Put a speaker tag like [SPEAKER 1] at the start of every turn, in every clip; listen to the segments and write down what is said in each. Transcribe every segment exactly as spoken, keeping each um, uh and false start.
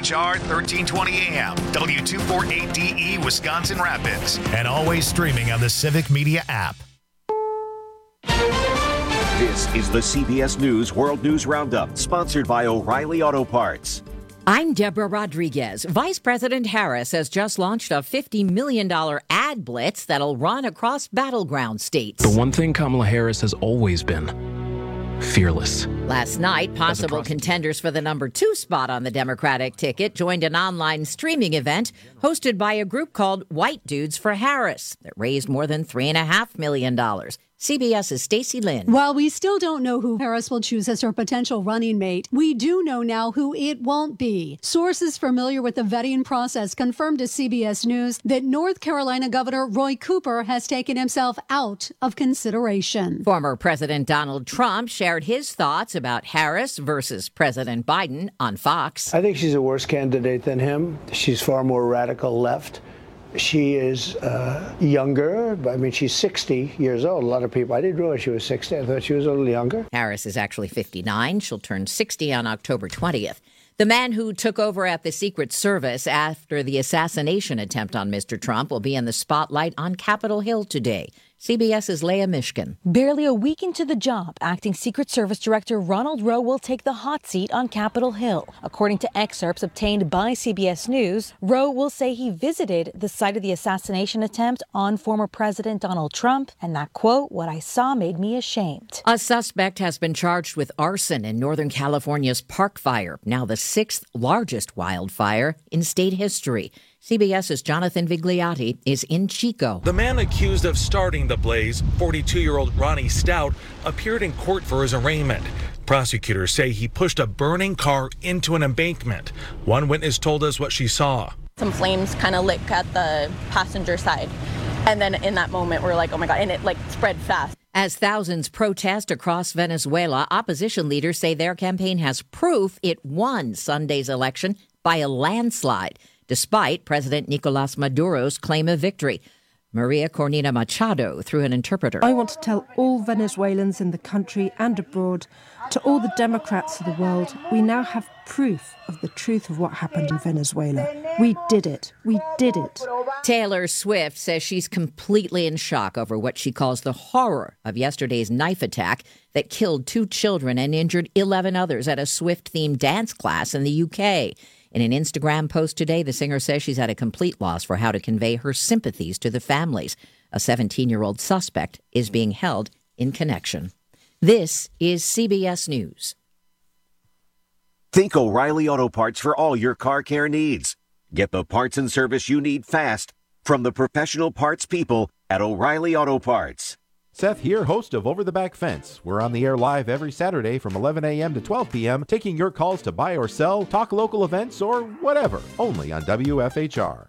[SPEAKER 1] H R thirteen twenty A M, W two forty-eight D E, Wisconsin Rapids, and always streaming on the Civic Media app.
[SPEAKER 2] This is the C B S News World News Roundup, sponsored by O'Reilly Auto Parts.
[SPEAKER 3] I'm Deborah Rodriguez. Vice President Harris has just launched a fifty million dollars ad blitz that'll run across battleground states.
[SPEAKER 4] The one thing Kamala Harris has always been: fearless.
[SPEAKER 3] Last night, possible contenders for the number two spot on the Democratic ticket joined an online streaming event hosted by a group called White Dudes for Harris that raised more than three point five million dollars. CBS's Stacey Lynn.
[SPEAKER 5] While we still don't know who Harris will choose as her potential running mate, we do know now who it won't be. Sources familiar with the vetting process confirmed to C B S News that North Carolina Governor Roy Cooper has taken himself out of consideration.
[SPEAKER 3] Former President Donald Trump shared his thoughts about Harris versus President Biden on Fox.
[SPEAKER 6] I think she's a worse candidate than him. She's far more radical left. She is uh, younger. I mean, she's sixty years old. A lot of people, I didn't realize she was sixty. I thought she was a little younger.
[SPEAKER 3] Harris is actually fifty-nine. She'll turn sixty on October twentieth. The man who took over at the Secret Service after the assassination attempt on Mister Trump will be in the spotlight on Capitol Hill today. CBS's Leah Mishkin.
[SPEAKER 7] Barely a week into the job, acting Secret Service Director Ronald Rowe will take the hot seat on Capitol Hill. According to excerpts obtained by C B S News, Rowe will say he visited the site of the assassination attempt on former President Donald Trump, and that, quote, "What I saw made me ashamed."
[SPEAKER 3] A suspect has been charged with arson in Northern California's Park Fire, now the sixth largest wildfire in state history. CBS's Jonathan Vigliotti is in Chico.
[SPEAKER 8] The man accused of starting the blaze, forty-two-year-old Ronnie Stout, appeared in court for his arraignment. Prosecutors say he pushed a burning car into an embankment. One witness told us what she saw.
[SPEAKER 9] Some flames kind of lit at the passenger side. And then in that moment, we're like, oh my God, and it like spread fast.
[SPEAKER 3] As thousands protest across Venezuela, opposition leaders say their campaign has proof it won Sunday's election by a landslide, despite President Nicolas Maduro's claim of victory. Maria Cornina Machado through an interpreter.
[SPEAKER 10] I want to tell all Venezuelans in the country and abroad, to all the Democrats of the world, we now have proof of the truth of what happened in Venezuela. We did it. We did it.
[SPEAKER 3] Taylor Swift says she's completely in shock over what she calls the horror of yesterday's knife attack that killed two children and injured eleven others at a Swift-themed dance class in the U K. In an Instagram post today, the singer says she's at a complete loss for how to convey her sympathies to the families. A seventeen-year-old suspect is being held in connection. This is C B S News.
[SPEAKER 2] Think O'Reilly Auto Parts for all your car care needs. Get the parts and service you need fast from the professional parts people at O'Reilly Auto Parts.
[SPEAKER 11] Seth here, host of Over the Back Fence. We're on the air live every Saturday from eleven a.m. to twelve p.m., taking your calls to buy or sell, talk local events, or whatever, only on W F H R.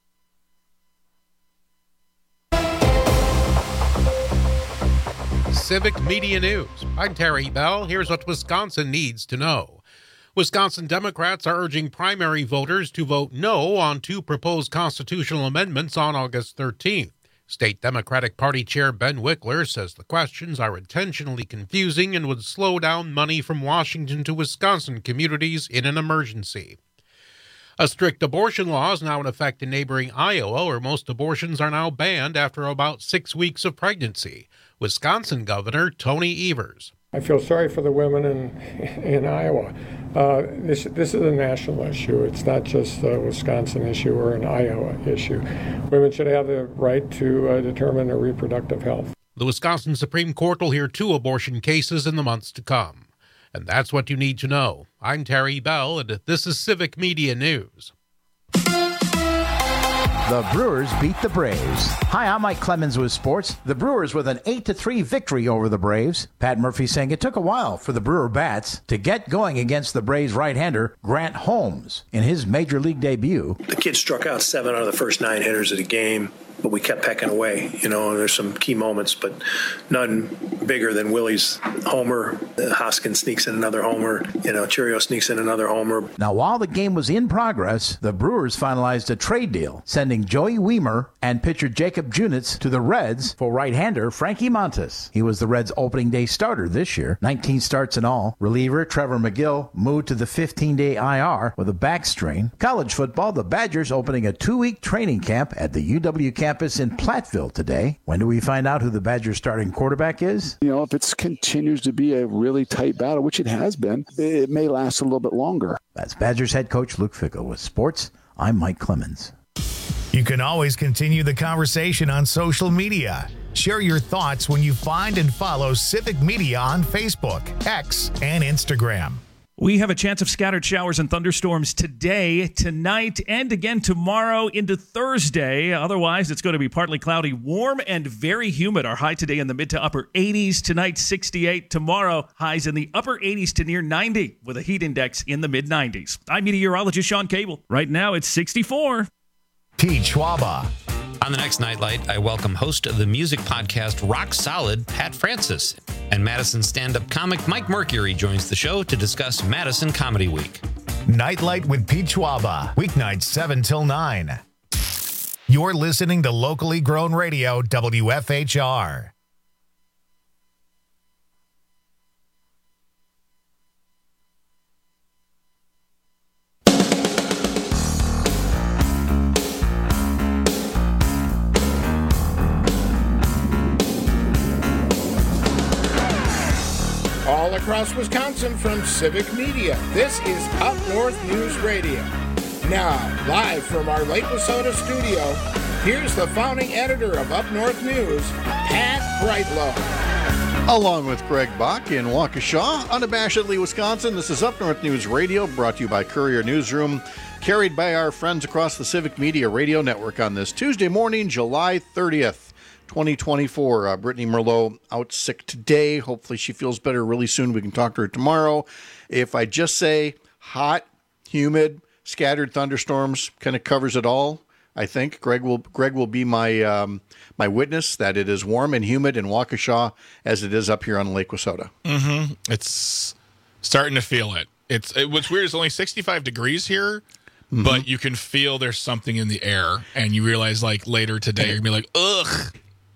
[SPEAKER 12] Civic Media News. I'm Terry Bell. Here's what Wisconsin needs to know. Wisconsin Democrats are urging primary voters to vote no on two proposed constitutional amendments on August thirteenth. State Democratic Party Chair Ben Wickler says the questions are intentionally confusing and would slow down money from Washington to Wisconsin communities in an emergency. A strict abortion law is now in effect in neighboring Iowa, where most abortions are now banned after about six weeks of pregnancy. Wisconsin Governor Tony Evers.
[SPEAKER 13] I feel sorry for the women in in Iowa. Uh, this this is a national issue. It's not just a Wisconsin issue or an Iowa issue. Women should have the right to uh, determine their reproductive health.
[SPEAKER 12] The Wisconsin Supreme Court will hear two abortion cases in the months to come. And that's what you need to know. I'm Terry Bell, and this is Civic Media News.
[SPEAKER 14] The Brewers beat the Braves. Hi, I'm Mike Clemens with sports. The Brewers with an eight to three victory over the Braves. Pat Murphy saying it took a while for the Brewer bats to get going against the Braves right-hander Grant Holmes in his major league debut.
[SPEAKER 15] The kid struck out seven out of the first nine hitters of the game. but we kept pecking away. You know, there's some key moments, but none bigger than Willie's homer. Hoskins sneaks in another homer. You know, Cheerio sneaks in another homer.
[SPEAKER 14] Now, while the game was in progress, the Brewers finalized a trade deal, sending Joey Wiemer and pitcher Jacob Junitz to the Reds for right-hander Frankie Montas. He was the Reds' opening day starter this year, nineteen starts in all. Reliever Trevor McGill moved to the fifteen-day I R with a back strain. College football, the Badgers opening a two-week training camp at the U W campus in Platteville today. When do we find out who the Badgers' starting quarterback is?
[SPEAKER 16] You know, if it continues to be a really tight battle, which it has been, it may last a little bit longer.
[SPEAKER 14] That's Badgers head coach Luke Fickell. With sports, I'm Mike Clemens.
[SPEAKER 1] You can always continue the conversation on social media. Share your thoughts when you find and follow Civic Media on Facebook, X, and Instagram.
[SPEAKER 17] We have a chance of scattered showers and thunderstorms today, tonight, and again tomorrow into Thursday. Otherwise, it's going to be partly cloudy, warm, and very humid. Our high today in the mid to upper eighties. Tonight, sixty-eight. Tomorrow, highs in the upper eighties to near ninety, with a heat index in the mid nineties. I'm meteorologist Sean Cable. Right now, it's sixty-four.
[SPEAKER 1] Pete Schwaba.
[SPEAKER 18] On the next Nightlight, I welcome host of the music podcast Rock Solid, Pat Francis. And Madison stand-up comic Mike Mercury joins the show to discuss Madison Comedy Week.
[SPEAKER 1] Nightlight with Pete Schwaba, weeknights seven till nine. You're listening to locally grown radio, W F H R.
[SPEAKER 19] All across Wisconsin from Civic Media, this is Up North News Radio. Now, live from our Lake Wissota studio, here's the founding editor of Up North News, Pat Brightlow.
[SPEAKER 20] Along with Greg Bach in Waukesha, unabashedly Wisconsin, this is Up North News Radio, brought to you by Courier Newsroom, carried by our friends across the Civic Media Radio Network on this Tuesday morning, July thirtieth. twenty twenty-four. Uh, Brittany Merlot out sick today. Hopefully she feels better really soon. We can talk to her tomorrow. If I just say hot, humid, scattered thunderstorms, kind of covers it all. I think Greg will Greg will be my um, my witness that it is warm and humid in Waukesha as it is up here on Lake Wissota.
[SPEAKER 21] Mm-hmm. It's starting to feel it. It's it, what's weird is only sixty-five degrees here. Mm-hmm. But you can feel there's something in the air, and you realize like later today you're gonna be like, ugh.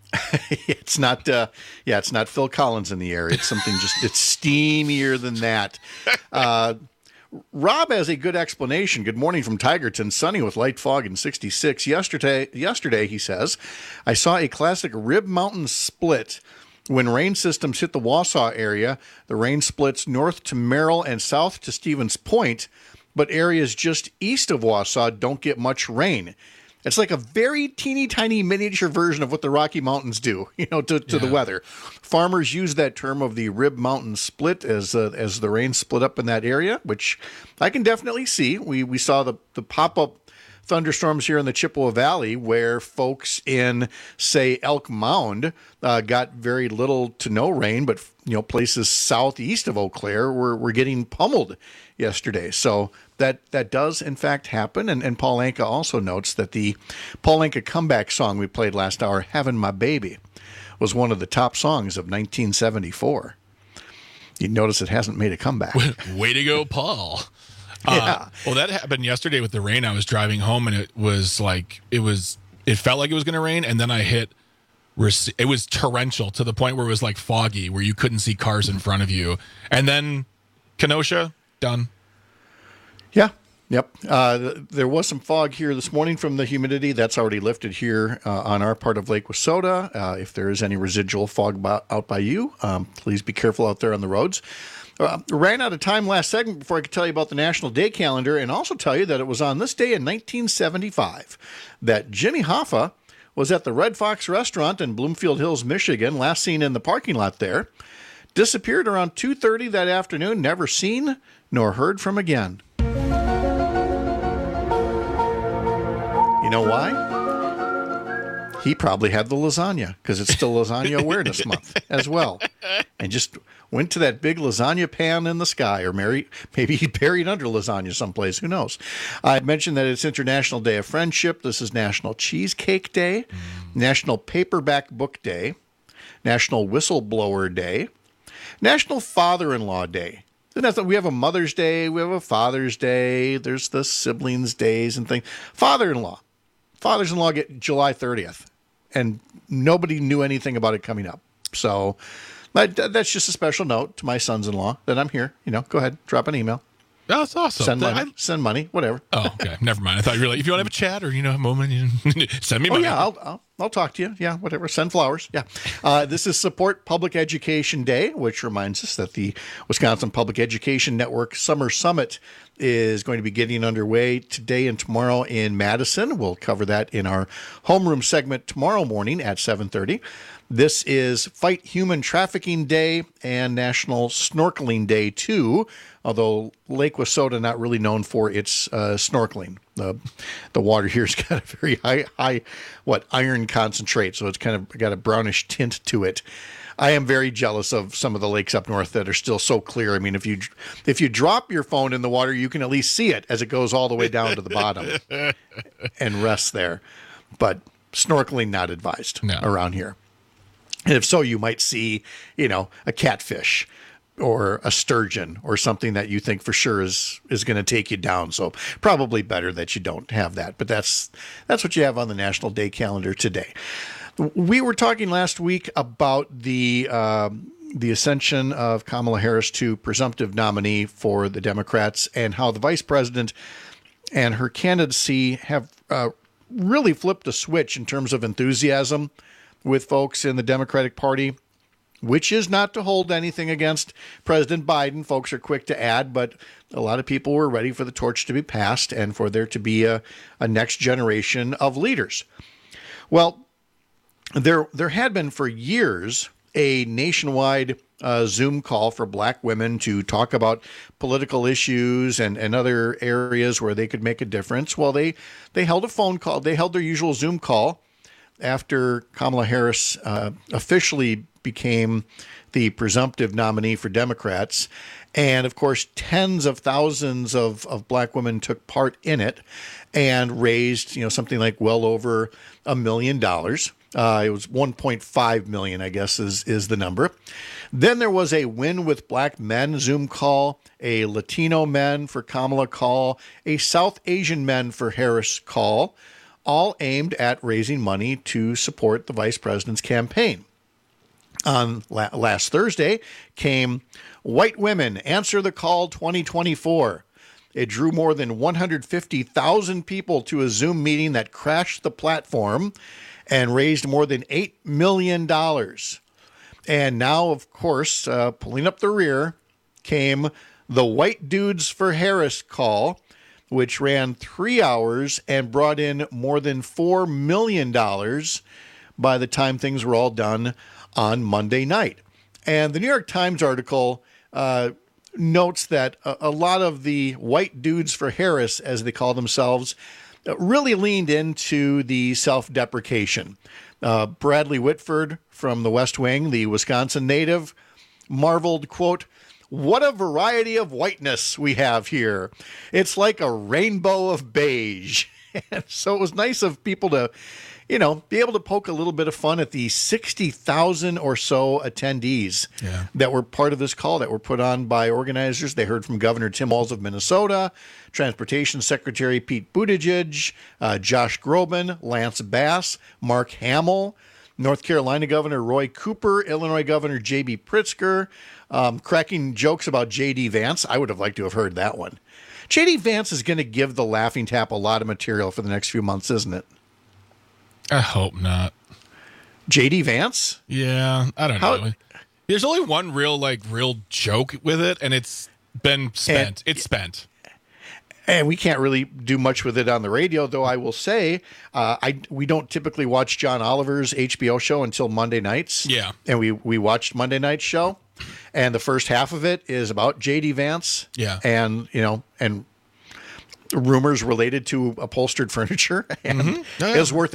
[SPEAKER 20] It's not, uh, yeah, it's not Phil Collins in the air. It's something just, it's steamier than that. Uh, Rob has a good explanation. Good morning from Tigerton. Sunny with light fog in sixty-six. Yesterday, yesterday, he says, I saw a classic Rib Mountain split. When rain systems hit the Wausau area, the rain splits north to Merrill and south to Stevens Point, but areas just east of Wausau don't get much rain. It's like a very teeny tiny miniature version of what the Rocky Mountains do, you know, to, to yeah. the weather. Farmers use that term of the Rib Mountain split as uh, as the rain split up in that area, which I can definitely see. We we saw the, the pop-up thunderstorms here in the Chippewa Valley where folks in, say, Elk Mound uh, got very little to no rain, but, you know, places southeast of Eau Claire were, were getting pummeled yesterday. So that that does, in fact, happen. And, and Paul Anka also notes that the Paul Anka comeback song we played last hour, Having My Baby, was one of the top songs of nineteen seventy-four. You notice it hasn't made a comeback.
[SPEAKER 21] Way to go, Paul.
[SPEAKER 20] Yeah.
[SPEAKER 21] Uh, well, that happened yesterday with the rain. I was driving home, and it was like, it was, it felt like it was going to rain, and then I hit, it was torrential to the point where it was like foggy, where you couldn't see cars in front of you. And then Kenosha, done.
[SPEAKER 20] Yeah. Yep. Uh, there was some fog here this morning from the humidity. That's already lifted here uh, on our part of Lake Wissota. Uh, if there is any residual fog by, out by you, um, please be careful out there on the roads. Uh, ran out of time last segment before I could tell you about the National Day calendar and also tell you that it was on this day in nineteen seventy-five that Jimmy Hoffa was at the Red Fox restaurant in Bloomfield Hills, Michigan, last seen in the parking lot there. Disappeared around two thirty that afternoon, never seen nor heard from again. You know why? He probably had the lasagna, because it's still Lasagna Awareness Month as well. and just went to that big lasagna pan in the sky, or maybe he buried under lasagna someplace. Who knows? I mentioned that it's International Day of Friendship. This is National Cheesecake Day, mm. National Paperback Book Day, National Whistleblower Day, National Father-in-Law Day. We have a Mother's Day. We have a Father's Day. There's the siblings' days and things. Father-in-law. Fathers-in-law get July thirtieth, and nobody knew anything about it coming up. So but that's just a special note to my sons-in-law that I'm here. You know, go ahead, drop an email.
[SPEAKER 21] That's awesome.
[SPEAKER 20] Send money,
[SPEAKER 21] I,
[SPEAKER 20] send money, whatever.
[SPEAKER 21] Oh, okay. Never mind. I thought you were like, if you want to have a chat or, you know, a moment, you send me money.
[SPEAKER 20] Oh, yeah, I'll, I'll, I'll talk to you. Yeah, whatever. Send flowers. Yeah. Uh, this is Support Public Education Day, which reminds us that the Wisconsin Public Education Network Summer Summit is going to be getting underway today and tomorrow in Madison. We'll cover that in our homeroom segment tomorrow morning at seven thirty. This is Fight Human Trafficking Day and National Snorkeling Day, too, although Lake Wissota not really known for its uh, snorkeling. The the water here's got a very high, high, what, iron concentrate, so it's kind of got a brownish tint to it. I am very jealous of some of the lakes up north that are still so clear. I mean, if you if you drop your phone in the water, you can at least see it as it goes all the way down to the bottom and rests there. But snorkeling not advised no. around here. And if so, you might see, you know, a catfish or a sturgeon or something that you think for sure is is going to take you down. So probably better that you don't have that. But that's that's what you have on the National Day calendar today. We were talking last week about the uh, the ascension of Kamala Harris to presumptive nominee for the Democrats and how the vice president and her candidacy have uh, really flipped a switch in terms of enthusiasm with folks in the Democratic Party, which is not to hold anything against President Biden. Folks are quick to add, but a lot of people were ready for the torch to be passed and for there to be a, a next generation of leaders. Well, there there had been for years a nationwide uh, Zoom call for black women to talk about political issues and, and other areas where they could make a difference. Well, they, they held a phone call. They held their usual Zoom call after Kamala Harris uh, officially became the presumptive nominee for Democrats. And, of course, tens of thousands of, of black women took part in it and raised, you know, something like well over a million dollars. Uh, it was one point five million, I guess, is, is the number. Then there was a Win with Black Men Zoom call, a Latino Men for Kamala call, a South Asian Men for Harris call, all aimed at raising money to support the vice president's campaign. On la- last Thursday came White Women Answer the Call twenty twenty-four. It drew more than one hundred fifty thousand people to a Zoom meeting that crashed the platform and raised more than eight million dollars. And now, of course, uh, pulling up the rear came the White Dudes for Harris call, which ran three hours and brought in more than four million dollars by the time things were all done on Monday night. And the New York Times article uh, notes that a, a lot of the White Dudes for Harris, as they call themselves, really leaned into the self-deprecation. Uh, Bradley Whitford from the West Wing, the Wisconsin native, marveled, quote, "What a variety of whiteness we have here. It's like a rainbow of beige." And so it was nice of people to, you know, be able to poke a little bit of fun at the sixty thousand or so attendees yeah. that were part of this call that were put on by organizers. They heard from Governor Tim Walz of Minnesota, Transportation Secretary Pete Buttigieg, uh, Josh Groban, Lance Bass, Mark Hamill, North Carolina Governor Roy Cooper, Illinois Governor J B Pritzker, um, cracking jokes about J D Vance. I would have liked to have heard that one. J D Vance is going to give the Laughing Tap a lot of material for the next few months, isn't it?
[SPEAKER 21] I hope not.
[SPEAKER 20] J D Vance?
[SPEAKER 21] Yeah, I don't
[SPEAKER 20] How,
[SPEAKER 21] know. There's only one real, like, real joke with it, and it's been spent. And, it's spent.
[SPEAKER 20] And we can't really do much with it on the radio, though I will say uh, I we don't typically watch John Oliver's H B O show until Monday nights.
[SPEAKER 21] Yeah.
[SPEAKER 20] And we, we watched Monday night's show, and the first half of it is about J D Vance.
[SPEAKER 21] Yeah.
[SPEAKER 20] And, you know, and rumors related to upholstered furniture, and mm-hmm. oh, yeah. It was worth it.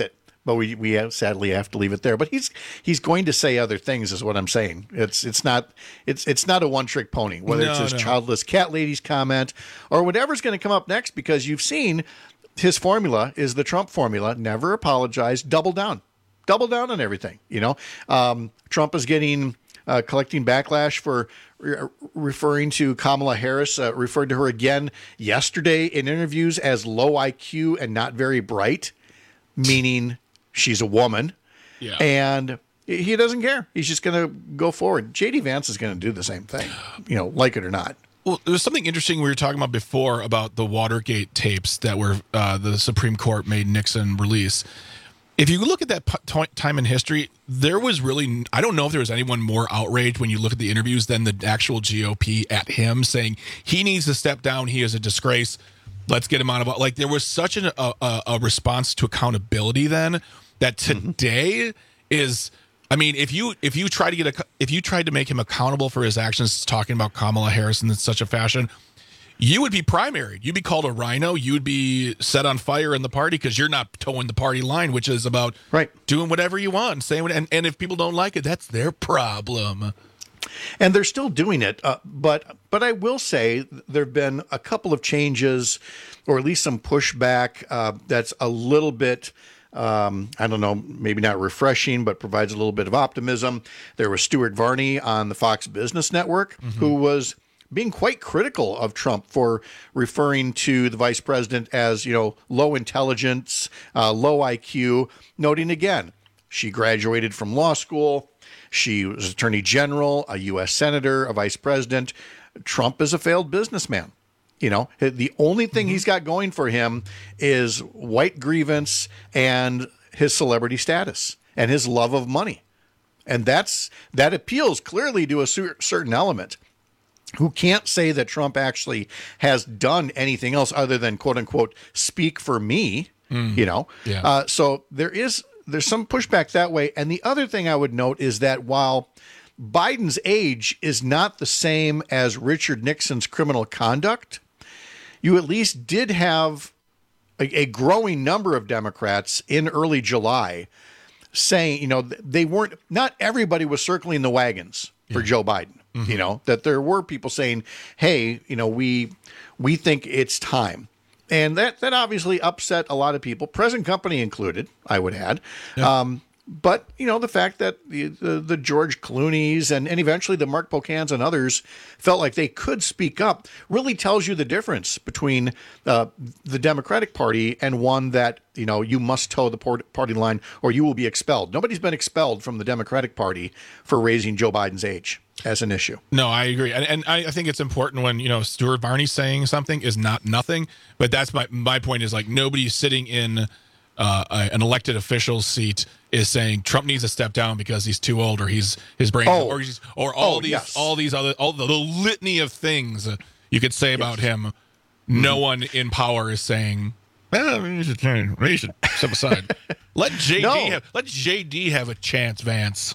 [SPEAKER 20] but we we have, sadly have to leave it there. But he's he's going to say other things, is what I'm saying. It's it's not it's it's not a one trick pony. Whether
[SPEAKER 21] No,
[SPEAKER 20] it's his
[SPEAKER 21] no.
[SPEAKER 20] childless cat lady's comment or whatever's going to come up next, because you've seen his formula is the Trump formula: never apologize, double down, double down on everything. You know, um, Trump is getting uh, collecting backlash for re- referring to Kamala Harris, uh, referred to her again yesterday in interviews as low I Q and not very bright, meaning she's a woman.
[SPEAKER 21] Yeah.
[SPEAKER 20] And he doesn't care. He's just going to go forward. J D Vance is going to do the same thing, you know, like it or not.
[SPEAKER 21] Well, there was something interesting we were talking about before about the Watergate tapes that were uh, the Supreme Court made Nixon release. If you look at that p- t- time in history, there was really, I don't know if there was anyone more outraged when you look at the interviews than the actual G O P at him saying he needs to step down. He is a disgrace. Let's get him out of, like, there was such an, a, a, a response to accountability then that today mm-hmm. is, I mean, if you if you try to get a if you tried to make him accountable for his actions, talking about Kamala Harris in such a fashion, you would be primaried. You'd be called a rhino. You'd be set on fire in the party because you're not towing the party line, which is about
[SPEAKER 20] right.
[SPEAKER 21] doing whatever you want, saying what, and and if people don't like it, that's their problem.
[SPEAKER 20] And they're still doing it, uh, but but I will say there have been a couple of changes, or at least some pushback uh, that's a little bit. Um, I don't know, maybe not refreshing, but provides a little bit of optimism. There was Stuart Varney on the Fox Business Network, mm-hmm. who was being quite critical of Trump for referring to the vice president as, you know, low intelligence, uh, low I Q, noting again, she graduated from law school. She was attorney general, a U S senator, a vice president. Trump is a failed businessman. You know, the only thing mm-hmm. he's got going for him is white grievance and his celebrity status and his love of money. And that's that appeals clearly to a cer- certain element who can't say that Trump actually has done anything else other than, quote unquote, speak for me, mm. you know.
[SPEAKER 21] Yeah.
[SPEAKER 20] Uh, so there is there's some pushback that way. And the other thing I would note is that while Biden's age is not the same as Richard Nixon's criminal conduct, you at least did have a, a growing number of Democrats in early July saying, you know, they weren't, not everybody was circling the wagons for yeah. Joe Biden, mm-hmm. you know, that there were people saying, hey, you know, we we think it's time. And that, that obviously upset a lot of people, present company included, I would add. Yeah. Um, But, you know, the fact that the, the, the George Clooney's and, and eventually the Mark Pocans and others felt like they could speak up really tells you the difference between uh, the Democratic Party and one that, you know, you must toe the party line or you will be expelled. Nobody's been expelled from the Democratic Party for raising Joe Biden's age as an issue.
[SPEAKER 21] No, I agree. And, and I, I think it's important when, you know, Stuart Varney saying something is not nothing. But that's my, my point is, like, nobody sitting in uh, an elected official's seat is saying Trump needs to step down because he's too old or he's his brain
[SPEAKER 20] oh.
[SPEAKER 21] or he's, or all
[SPEAKER 20] oh,
[SPEAKER 21] these
[SPEAKER 20] yes.
[SPEAKER 21] all these other all the, the litany of things you could say about yes. him. Mm-hmm. No one in power is saying, well, you should, you should step aside. Let J D
[SPEAKER 20] no.
[SPEAKER 21] have, let J D have a chance, Vance.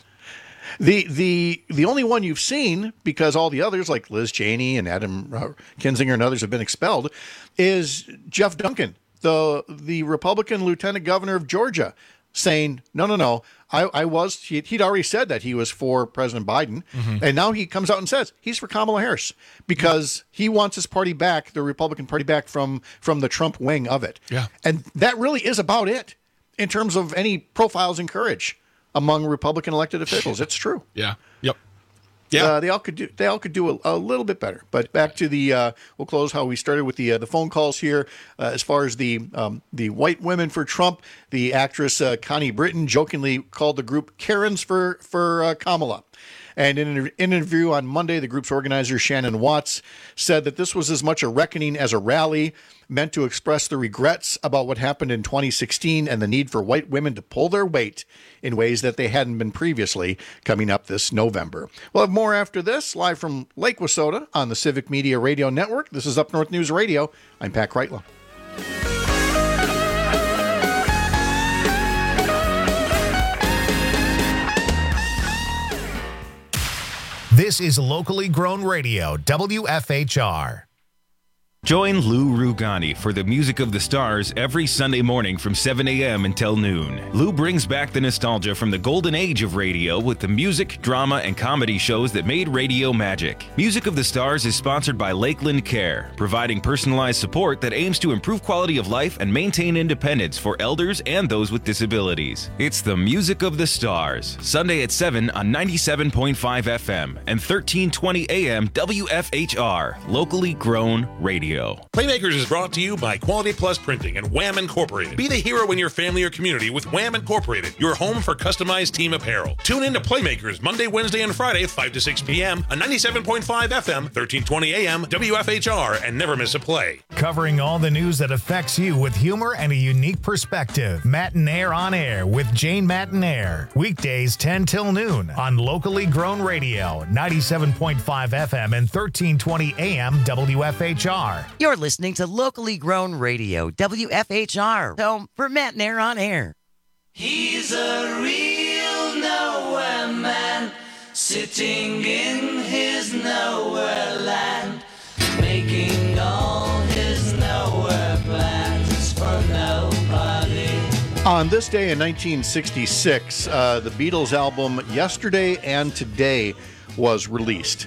[SPEAKER 20] The the the only one you've seen, because all the others like Liz Cheney and Adam uh, Kinzinger and others have been expelled, is Jeff Duncan, the the Republican lieutenant governor of Georgia, saying, no, no, no, I, I was, he, he'd already said that he was for President Biden. Mm-hmm. And now he comes out and says he's for Kamala Harris because he wants his party back, the Republican Party back from, from the Trump wing of it.
[SPEAKER 21] Yeah.
[SPEAKER 20] And that really is about it in terms of any profiles and courage among Republican elected officials. It's true.
[SPEAKER 21] Yeah. Yep. Yeah,
[SPEAKER 20] uh, they all could do. They all could do a, a little bit better. But back to the. Uh, we'll close how we started with the uh, the phone calls here. Uh, as far as the um, the white women for Trump, the actress uh, Connie Britton jokingly called the group Karens for for uh, Kamala. And in an interview on Monday, the group's organizer, Shannon Watts, said that this was as much a reckoning as a rally meant to express the regrets about what happened in twenty sixteen and the need for white women to pull their weight in ways that they hadn't been previously, coming up this November. We'll have more after this, live from Lake Wissota on the Civic Media Radio Network. This is Up North News Radio. I'm Pat Kreitlow.
[SPEAKER 1] This is locally grown radio, W F H R.
[SPEAKER 4] Join Lou Rugani for the Music of the Stars every Sunday morning from seven a.m. until noon. Lou brings back the nostalgia from the golden age of radio with the music, drama, and comedy shows that made radio magic. Music of the Stars is sponsored by Lakeland Care, providing personalized support that aims to improve quality of life and maintain independence for elders and those with disabilities. It's the Music of the Stars, Sunday at seven on ninety-seven point five F M and thirteen twenty A M W F H R, locally grown radio.
[SPEAKER 22] Playmakers is brought to you by Quality Plus Printing and Wham Incorporated. Be the hero in your family or community with Wham Incorporated, your home for customized team apparel. Tune in to Playmakers Monday, Wednesday, and Friday, five to six p.m. on ninety-seven point five F M, thirteen twenty A M, W F H R, and never miss a play.
[SPEAKER 1] Covering all the news that affects you with humor and a unique perspective. Matinaire on Air with Jane Matinaire. Weekdays ten till noon on locally grown radio, ninety-seven point five F M and thirteen twenty A M W F H R.
[SPEAKER 23] You're listening to locally grown radio, W F H R, home for Matinaire on Air.
[SPEAKER 24] He's a real nowhere man, sitting in his nowhere land, making all his nowhere plans for nobody.
[SPEAKER 20] On this day in nineteen sixty-six, uh, the Beatles album Yesterday and Today was released.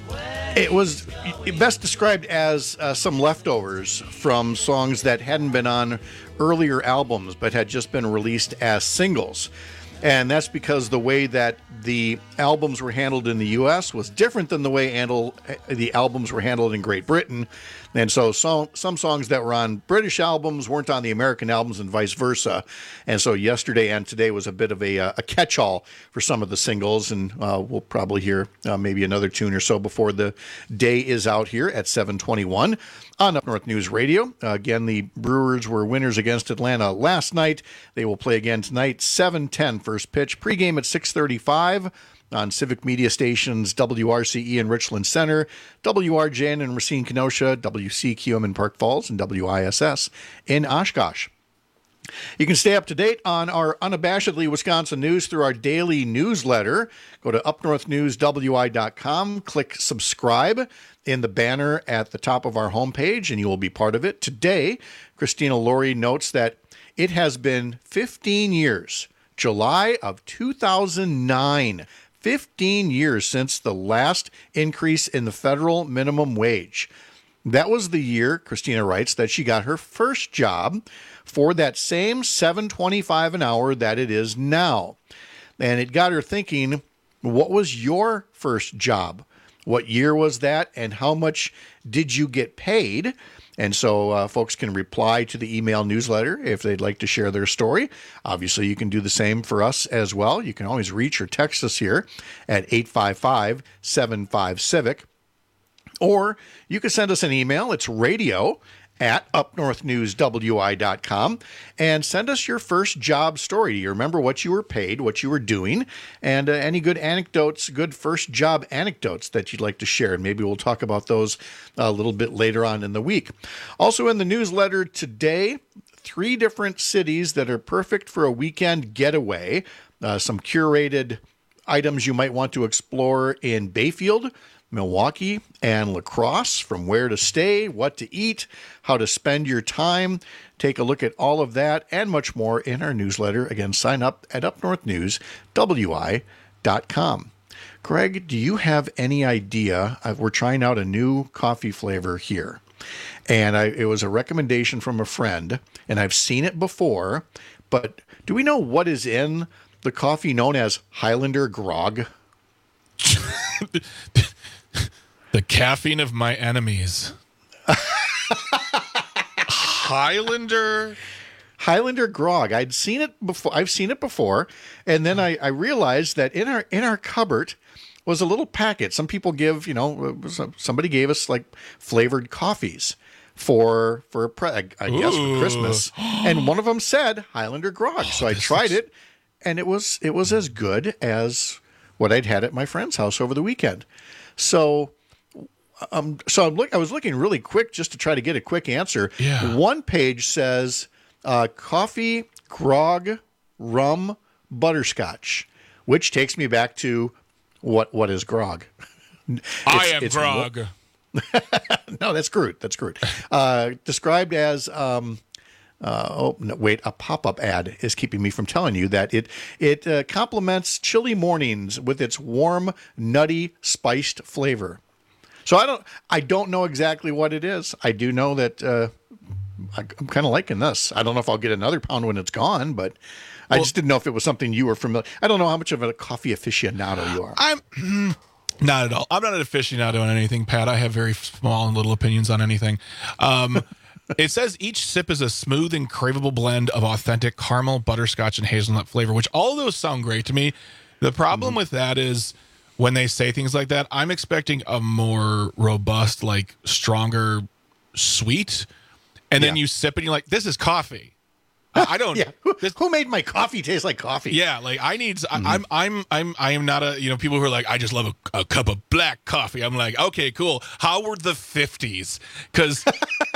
[SPEAKER 20] It was best described as uh, some leftovers from songs that hadn't been on earlier albums but had just been released as singles. And that's because the way that the albums were handled in the U S was different than the way handle, the albums were handled in Great Britain. And so some, some songs that were on British albums weren't on the American albums and vice versa. And so Yesterday and Today was a bit of a, a catch-all for some of the singles. And uh, we'll probably hear uh, maybe another tune or so before the day is out here at seven twenty-one on Up North News Radio. Uh, again, the Brewers were winners against Atlanta last night. They will play again tonight, seven ten first pitch. Pregame at six thirty-five. On Civic Media Stations, W R C E in Richland Center, W R J N in Racine Kenosha, W C Q M in Park Falls, and W I S S in Oshkosh. You can stay up to date on our unabashedly Wisconsin news through our daily newsletter. Go to up north news W I dot com, click subscribe in the banner at the top of our homepage, and you will be part of it. Today, Christina Laurie notes that it has been fifteen years, July of two thousand nine, fifteen years since the last increase in the federal minimum wage. That was the year, Christina writes, that she got her first job for that same seven twenty-five an hour that it is now. And it got her thinking, what was your first job? What year was that? And how much did you get paid? And so uh, folks can reply to the email newsletter if they'd like to share their story. Obviously, you can do the same for us as well. You can always reach or text us here at eight five five, seven five, civic. Or you can send us an email. It's radio at up north news W I dot com and send us your first job story. Do you remember what you were paid, what you were doing, and uh, any good anecdotes, good first job anecdotes that you'd like to share? And maybe we'll talk about those a little bit later on in the week. Also in the newsletter today, three different cities that are perfect for a weekend getaway, uh, some curated items you might want to explore in Bayfield, Milwaukee, and La Crosse, from where to stay, what to eat, how to spend your time. Take a look at all of that and much more in our newsletter. Again, sign up at up north news W I dot com. Greg, do you have any idea? We're trying out a new coffee flavor here. And I, it was a recommendation from a friend, and I've seen it before, but do we know what is in the coffee known as Highlander Grog?
[SPEAKER 21] The caffeine of my enemies. Highlander
[SPEAKER 20] Highlander Grog. I'd seen it before. I've seen it before, and then I, I realized that in our in our cupboard was a little packet. Some people give, you know, somebody gave us like flavored coffees for for a pre- I, I guess for Christmas, and one of them said Highlander Grog. Oh, so I tried looks... it, and it was it was as good as what I'd had at my friend's house over the weekend. So. Um, so I'm look, I was looking really quick just to try to get a quick answer.
[SPEAKER 21] Yeah.
[SPEAKER 20] One page says uh, coffee, grog, rum, butterscotch, which takes me back to what what is grog?
[SPEAKER 21] I am
[SPEAKER 20] it's
[SPEAKER 21] grog.
[SPEAKER 20] Rum, No, that's Groot. That's Groot. Uh, described as, um, uh, oh, no, wait, a pop-up ad is keeping me from telling you that it it uh, complements chilly mornings with its warm, nutty, spiced flavor. So I don't I don't know exactly what it is. I do know that uh, I, I'm kind of liking this. I don't know if I'll get another pound when it's gone, but I well, just didn't know if it was something you were familiar. I don't know how much of a coffee aficionado you are.
[SPEAKER 21] I'm not at all. I'm not an aficionado on anything, Pat. I have very small and little opinions on anything. Um, it says each sip is a smooth and craveable blend of authentic caramel, butterscotch, and hazelnut flavor, which all of those sound great to me. The problem mm-hmm. with that is when they say things like that, I'm expecting a more robust, like stronger sweet. And yeah. then you sip and you're like, this is coffee. I don't.
[SPEAKER 20] Yeah. Who, who made my coffee taste like coffee?
[SPEAKER 21] Yeah, like I need. Mm-hmm. I'm. I'm. I'm. I am not a. You know, people who are like, I just love a, a cup of black coffee. I'm like, okay, cool. How were the fifties? Because.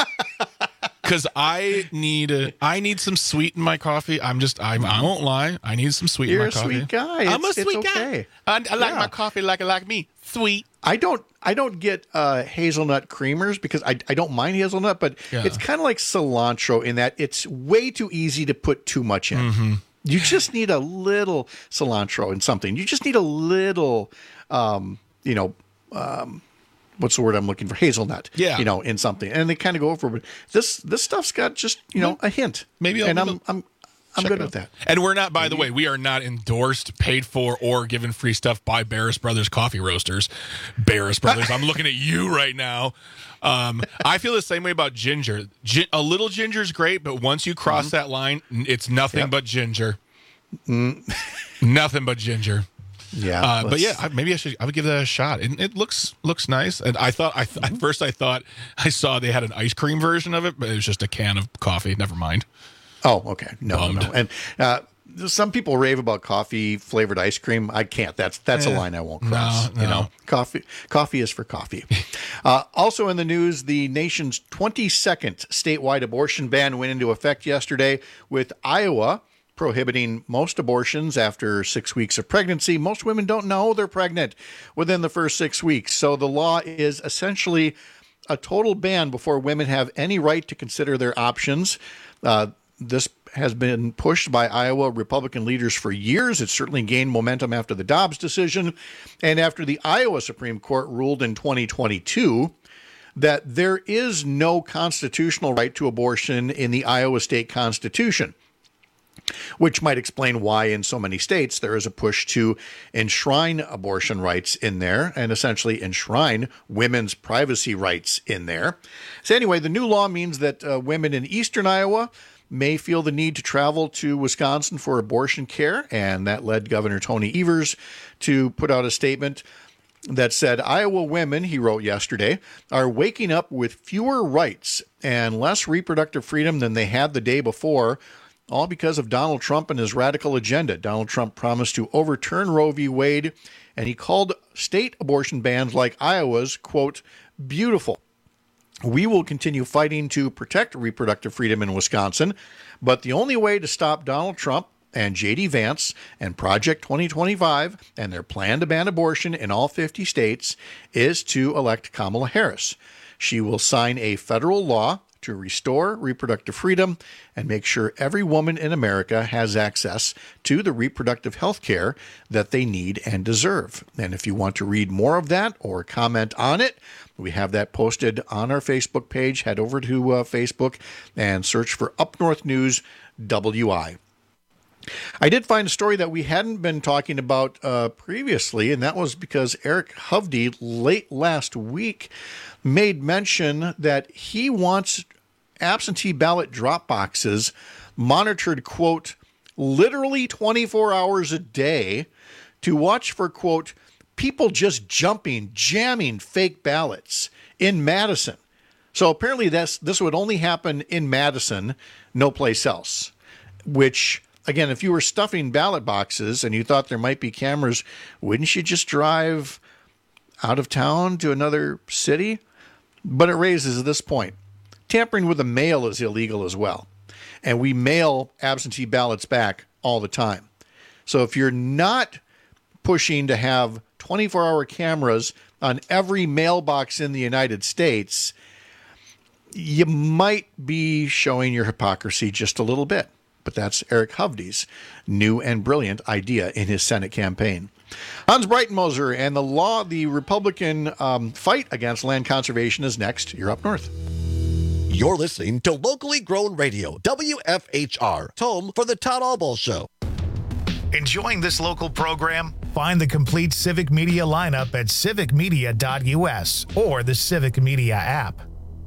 [SPEAKER 21] Because I need a, I need some sweet in my coffee. I'm just. I'm, I won't lie. I need some sweet
[SPEAKER 20] You're
[SPEAKER 21] in my coffee.
[SPEAKER 20] You're a sweet guy.
[SPEAKER 21] I'm
[SPEAKER 20] it's,
[SPEAKER 21] a sweet
[SPEAKER 20] it's okay.
[SPEAKER 21] guy. I, I like
[SPEAKER 20] yeah.
[SPEAKER 21] my coffee like it like me. Sweet.
[SPEAKER 20] I don't. I don't get uh, hazelnut creamers because I, I don't mind hazelnut, but yeah. it's kind of like cilantro in that it's way too easy to put too much in.
[SPEAKER 21] Mm-hmm.
[SPEAKER 20] You just need a little cilantro in something. You just need a little, um, you know, um, what's the word I'm looking for? Hazelnut.
[SPEAKER 21] Yeah.
[SPEAKER 20] You know, in something, and they kind of go over. But this this stuff's got just you know a hint.
[SPEAKER 21] Maybe, I'll
[SPEAKER 20] and I'm I'm. I'm
[SPEAKER 21] Check
[SPEAKER 20] good with that.
[SPEAKER 21] And we're not, by the way, we are not endorsed, paid for, or given free stuff by Barris Brothers Coffee Roasters. Barris Brothers, I'm looking at you right now. Um, I feel the same way about ginger. Gi- a little ginger is great, but once you cross mm-hmm. that line, it's nothing yep. but ginger.
[SPEAKER 20] Mm.
[SPEAKER 21] Nothing but ginger.
[SPEAKER 20] Yeah,
[SPEAKER 21] uh, but yeah, I, maybe I should. I would give that a shot. It, it looks looks nice. And I thought, I th- at first, I thought I saw they had an ice cream version of it, but it was just a can of coffee. Never mind.
[SPEAKER 20] Oh, okay. No,
[SPEAKER 21] Bummed.
[SPEAKER 20] no. And uh, some people rave about coffee flavored ice cream. I can't. That's that's
[SPEAKER 21] eh,
[SPEAKER 20] a line I won't cross.
[SPEAKER 21] No, no.
[SPEAKER 20] You know, coffee coffee is for coffee. uh, also in the news, the nation's twenty-second statewide abortion ban went into effect yesterday, with Iowa prohibiting most abortions after six weeks of pregnancy. Most women don't know they're pregnant within the first six weeks. So the law is essentially a total ban before women have any right to consider their options. Uh, This has been pushed by Iowa Republican leaders for years. It certainly gained momentum after the Dobbs decision and after the Iowa Supreme Court ruled in twenty twenty-two that there is no constitutional right to abortion in the Iowa state constitution, which might explain why in so many states there is a push to enshrine abortion rights in there and essentially enshrine women's privacy rights in there. So anyway, the new law means that uh, women in eastern Iowa may feel the need to travel to Wisconsin for abortion care, and that led Governor Tony Evers to put out a statement that said, Iowa women, he wrote yesterday, are waking up with fewer rights and less reproductive freedom than they had the day before, all because of Donald Trump and his radical agenda. Donald Trump promised to overturn Roe v. Wade, and he called state abortion bans like Iowa's, quote, beautiful. We will continue fighting to protect reproductive freedom in Wisconsin, but the only way to stop Donald Trump and J D Vance and Project twenty twenty-five and their plan to ban abortion in all fifty states is to elect Kamala Harris. She will sign a federal law to restore reproductive freedom and make sure every woman in America has access to the reproductive health care that they need and deserve. And if you want to read more of that or comment on it, we have that posted on our Facebook page. Head over to uh, Facebook and search for Up North News W I. I did find a story that we hadn't been talking about uh, previously, and that was because Eric Hovde late last week made mention that he wants absentee ballot drop boxes monitored, quote, literally twenty-four hours a day to watch for, quote, people just jumping, jamming fake ballots in Madison. So apparently this, this would only happen in Madison, no place else, which, again, if you were stuffing ballot boxes and you thought there might be cameras, wouldn't you just drive out of town to another city? But it raises this point. Tampering with the mail is illegal as well. And we mail absentee ballots back all the time. So if you're not pushing to have twenty-four hour cameras on every mailbox in the United States, you might be showing your hypocrisy just a little bit. But that's Eric Hovde's new and brilliant idea in his Senate campaign. Hans Breitenmoser and the law, the Republican um, fight against land conservation is next. You're up north.
[SPEAKER 5] You're listening to Locally Grown Radio, W F H R, home for the Todd Albaugh Show.
[SPEAKER 1] Enjoying this local program? Find the complete Civic Media lineup at civic media dot u s or the Civic Media app.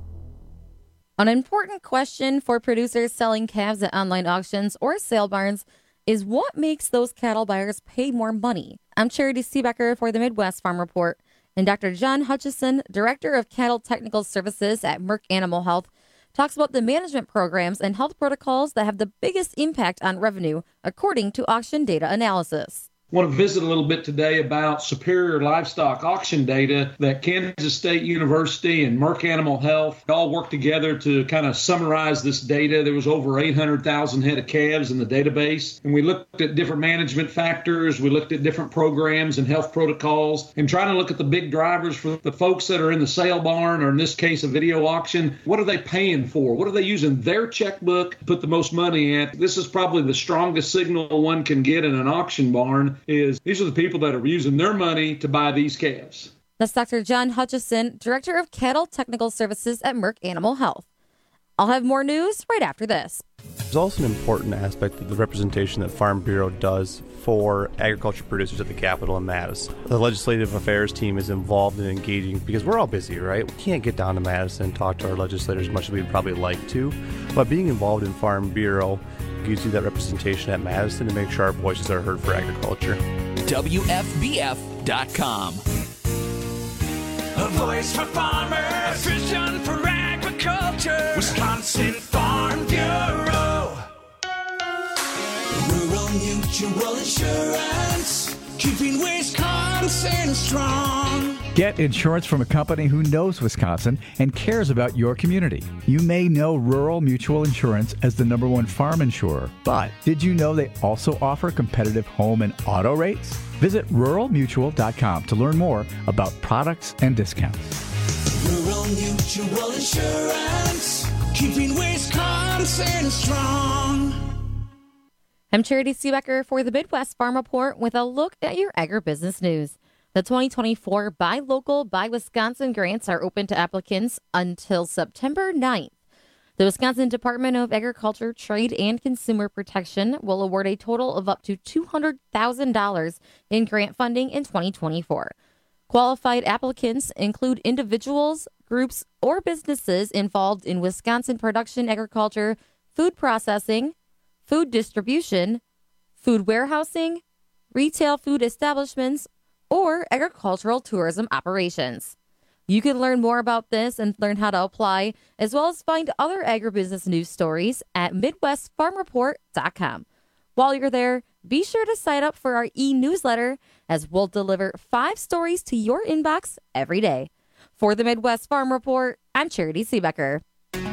[SPEAKER 6] An important question for producers selling calves at online auctions or sale barns is what makes those cattle buyers pay more money. I'm Charity Seebecker for the Midwest Farm Report, and Doctor John Hutchison, Director of Cattle Technical Services at Merck Animal Health, talks about the management programs and health protocols that have the biggest impact on revenue, according to auction data analysis.
[SPEAKER 7] I want to visit a little bit today about superior livestock auction data that Kansas State University and Merck Animal Health all worked together to kind of summarize this data. There was over eight hundred thousand head of calves in the database, and we looked at different management factors. We looked at different programs and health protocols and trying to look at the big drivers for the folks that are in the sale barn, or in this case, a video auction. What are they paying for? What are they using their checkbook to put the most money at? This is probably the strongest signal one can get in an auction barn. Is these are the people that are using their money to buy these calves.
[SPEAKER 6] That's Doctor John Hutchison, Director of Cattle Technical Services at Merck Animal Health. I'll have more news right after this.
[SPEAKER 8] There's also an important aspect of the representation that Farm Bureau does for agriculture producers at the Capitol in Madison. The legislative affairs team is involved in engaging because we're all busy, right? We can't get down to Madison and talk to our legislators as much as we'd probably like to, but being involved in Farm Bureau gives you that representation at Madison to make sure our voices are heard for agriculture.
[SPEAKER 25] W F B F dot com.
[SPEAKER 24] A voice for farmers, a vision for agriculture. Wisconsin Farm Bureau. Rural Mutual Insurance, keeping Wisconsin strong.
[SPEAKER 26] Get insurance from a company who knows Wisconsin and cares about your community. You may know Rural Mutual Insurance as the number one farm insurer, but did you know they also offer competitive home and auto rates? Visit rural mutual dot com to learn more about products and discounts.
[SPEAKER 24] Rural Mutual Insurance, keeping Wisconsin strong.
[SPEAKER 6] I'm Charity Seebecker for the Midwest Farm Report with a look at your agribusiness news. The twenty twenty-four Buy Local, Buy Wisconsin grants are open to applicants until September ninth. The Wisconsin Department of Agriculture, Trade, and Consumer Protection will award a total of up to two hundred thousand dollars in grant funding in twenty twenty-four. Qualified applicants include individuals, groups, or businesses involved in Wisconsin production agriculture, food processing, food distribution, food warehousing, retail food establishments, or agricultural tourism operations. You can learn more about this and learn how to apply, as well as find other agribusiness news stories at midwest farm report dot com. While you're there, be sure to sign up for our e-newsletter, as we'll deliver five stories to your inbox every day. For the Midwest Farm Report, I'm Charity Seebecker.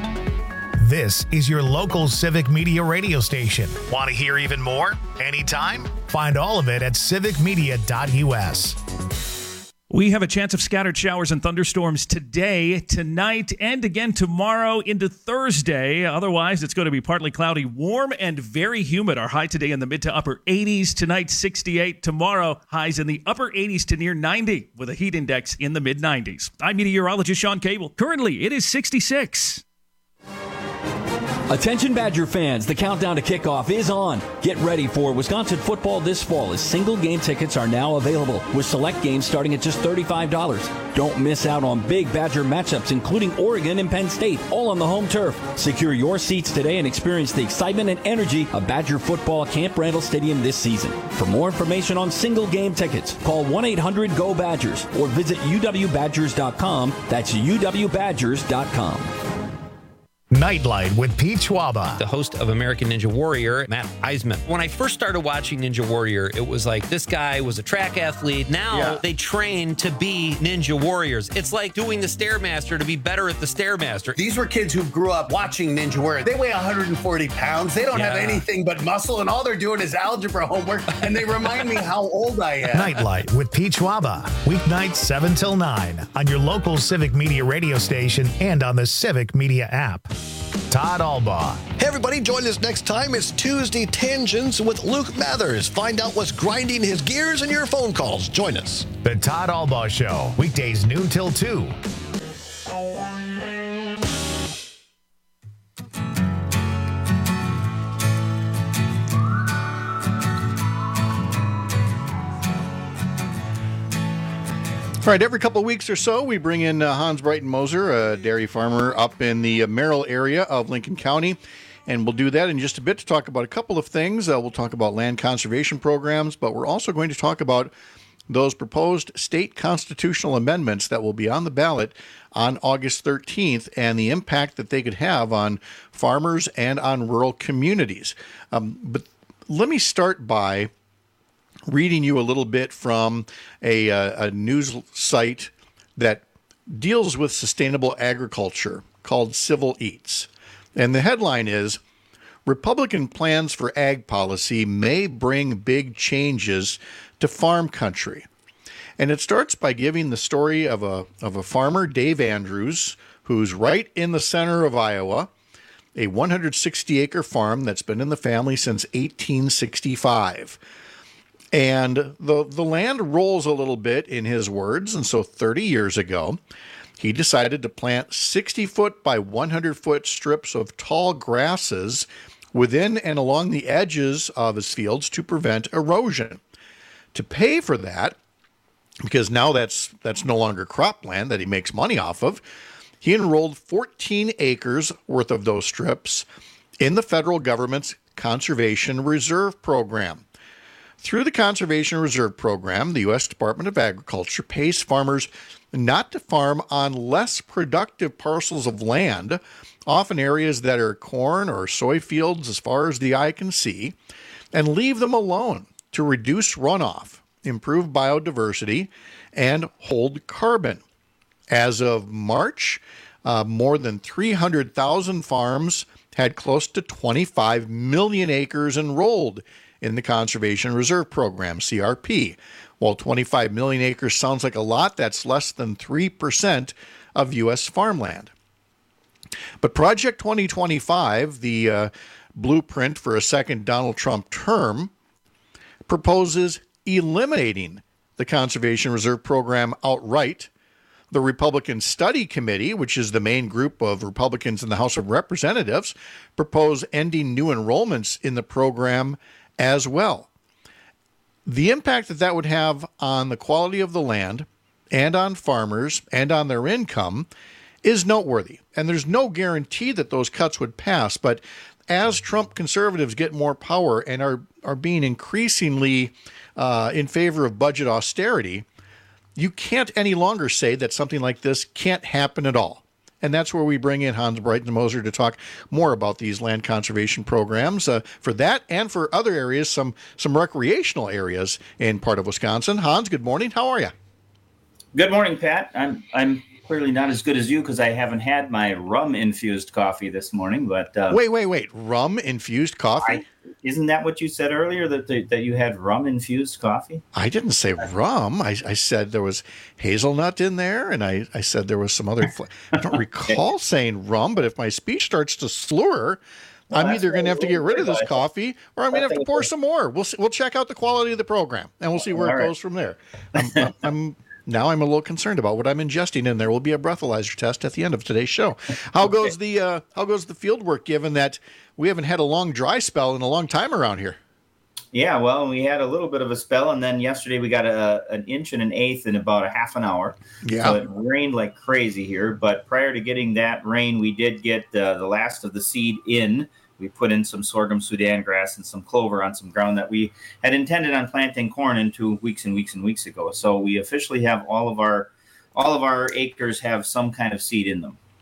[SPEAKER 1] This is your local Civic Media radio station. Want to hear even more? Anytime? Find all of it at civic media dot u s.
[SPEAKER 17] We have a chance of scattered showers and thunderstorms today, tonight, and again tomorrow into Thursday. Otherwise, it's going to be partly cloudy, warm, and very humid. Our high today in the mid to upper eighties. Tonight, sixty-eight. Tomorrow, highs in the upper eighties to near ninety, with a heat index in the mid nineties. I'm meteorologist Sean Cable. Currently, it is sixty-six.
[SPEAKER 27] Attention Badger fans, the countdown to kickoff is on. Get ready for Wisconsin football this fall, as single game tickets are now available, with select games starting at just thirty-five dollars. Don't miss out on big Badger matchups, including Oregon and Penn State, all on the home turf. Secure your seats today and experience the excitement and energy of Badger football at Camp Randall Stadium this season. For more information on single game tickets, call one eight hundred go badgers or visit u w badgers dot com. That's u w badgers dot com.
[SPEAKER 1] Nightlight with Pete Schwaba.
[SPEAKER 18] The host of American Ninja Warrior, Matt Eisman. When I first started watching Ninja Warrior, it was like this guy was a track athlete. Now
[SPEAKER 2] Yeah.
[SPEAKER 18] they train to be Ninja Warriors. It's like doing the Stairmaster to be better at the Stairmaster.
[SPEAKER 2] These were kids who grew up watching Ninja Warrior. They weigh one hundred forty pounds. They don't have
[SPEAKER 18] Yeah.
[SPEAKER 2] anything but muscle, and all they're doing is algebra homework, and they remind me how old I am.
[SPEAKER 1] Nightlight with Pete Schwaba. Weeknights seven till nine on your local Civic Media radio station and on the Civic Media app. Todd Albaugh.
[SPEAKER 5] Hey, everybody, join us next time. It's Tuesday Tangents with Luke Mathers. Find out what's grinding his gears in your phone calls. Join us.
[SPEAKER 1] The Todd Albaugh Show. Weekdays noon till two.
[SPEAKER 20] All right, every couple of weeks or so, we bring in uh, Hans Brighton Moser, a dairy farmer up in the uh, Merrill area of Lincoln County. And we'll do that in just a bit to talk about a couple of things. Uh, we'll talk about land conservation programs, but we're also going to talk about those proposed state constitutional amendments that will be on the ballot on August thirteenth and the impact that they could have on farmers and on rural communities. Um, but let me start by reading you a little bit from a, uh, a news site that deals with sustainable agriculture called Civil Eats. And the headline is, Republican plans for ag policy may bring big changes to farm country. And it starts by giving the story of a, of a farmer, Dave Andrews, who's right in the center of Iowa, a one hundred sixty acre farm that's been in the family since eighteen sixty-five. And the, the land rolls a little bit, in his words, and so thirty years ago, he decided to plant sixty foot by one hundred foot strips of tall grasses within and along the edges of his fields to prevent erosion. To pay for that, because now that's that's no longer cropland that he makes money off of, he enrolled fourteen acres worth of those strips in the federal government's Conservation Reserve Program. Through the Conservation Reserve Program, the U S Department of Agriculture pays farmers not to farm on less productive parcels of land, often areas that are corn or soy fields as far as the eye can see, and leave them alone to reduce runoff, improve biodiversity, and hold carbon. As of March, uh, more than three hundred thousand farms had close to twenty-five million acres enrolled in the Conservation Reserve Program, C R P. While twenty-five million acres sounds like a lot, that's less than three percent of U S farmland. But Project twenty twenty-five, the uh, blueprint for a second Donald Trump term, proposes eliminating the Conservation Reserve Program outright. The Republican Study Committee, which is the main group of Republicans in the House of Representatives, propose ending new enrollments in the program as well. The impact that that would have on the quality of the land and on farmers and on their income is noteworthy. And there's no guarantee that those cuts would pass. But as Trump conservatives get more power and are, are being increasingly uh, in favor of budget austerity, you can't any longer say that something like this can't happen at all. And that's where we bring in Hans Brighton Moser to talk more about these land conservation programs. Uh, for that and for other areas, some some recreational areas in part of Wisconsin. Hans, good morning. How are you?
[SPEAKER 3] Good morning, Pat. I'm I'm clearly not as good as you because I haven't had my rum-infused coffee this morning. But uh,
[SPEAKER 20] Wait, wait, wait. Rum-infused coffee?
[SPEAKER 3] I, isn't that what you said earlier, that the, that you had rum-infused coffee?
[SPEAKER 20] I didn't say rum. I, I said there was hazelnut in there, and I, I said there was some other fl- I don't recall saying rum, but if my speech starts to slur, well, I'm either going to have to get rid of this coffee or I'm going to have to pour some more. We'll see, we'll check out the quality of the program, and we'll see where
[SPEAKER 3] All
[SPEAKER 20] it
[SPEAKER 3] right.
[SPEAKER 20] goes from there. I'm, I'm, I'm Now I'm a little concerned about what I'm ingesting in there. Will be a breathalyzer test at the end of today's show. How
[SPEAKER 3] Okay.
[SPEAKER 20] goes the uh, how goes the field work, given that we haven't had a long dry spell in a long time around here?
[SPEAKER 3] Yeah, well, we had a little bit of a spell, and then yesterday we got a, an inch and an eighth in about a half an hour.
[SPEAKER 20] Yeah.
[SPEAKER 3] So it rained like crazy here. But prior to getting that rain, we did get uh, the last of the seed in. We put in some sorghum Sudan grass and some clover on some ground that we had intended on planting corn into weeks and weeks and weeks ago. So we officially have all of our all of our acres have some kind of seed in them.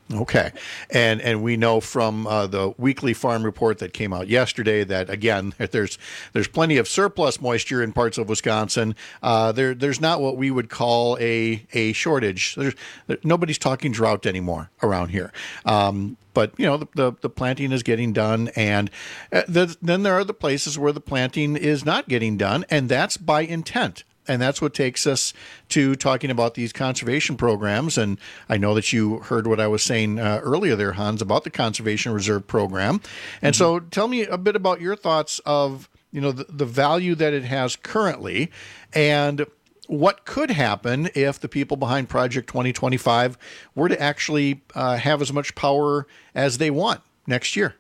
[SPEAKER 20] Okay, and and we know from uh, the weekly farm report that came out yesterday that again there's there's plenty of surplus moisture in parts of Wisconsin. Uh, there there's not what we would call a a shortage. There's there, nobody's talking drought anymore around here. Um, But, you know, the, the, the planting is getting done, and uh, the, then there are the places where the planting is not getting done, and that's by intent. And that's what takes us to talking about these conservation programs. And I know that you heard what I was saying uh, earlier there, Hans, about the Conservation Reserve Program. And mm-hmm. so tell me a bit about your thoughts of, you know, the, the value that it has currently, and what could happen if the people behind Project twenty twenty-five were to actually uh, have as much power as they want next year?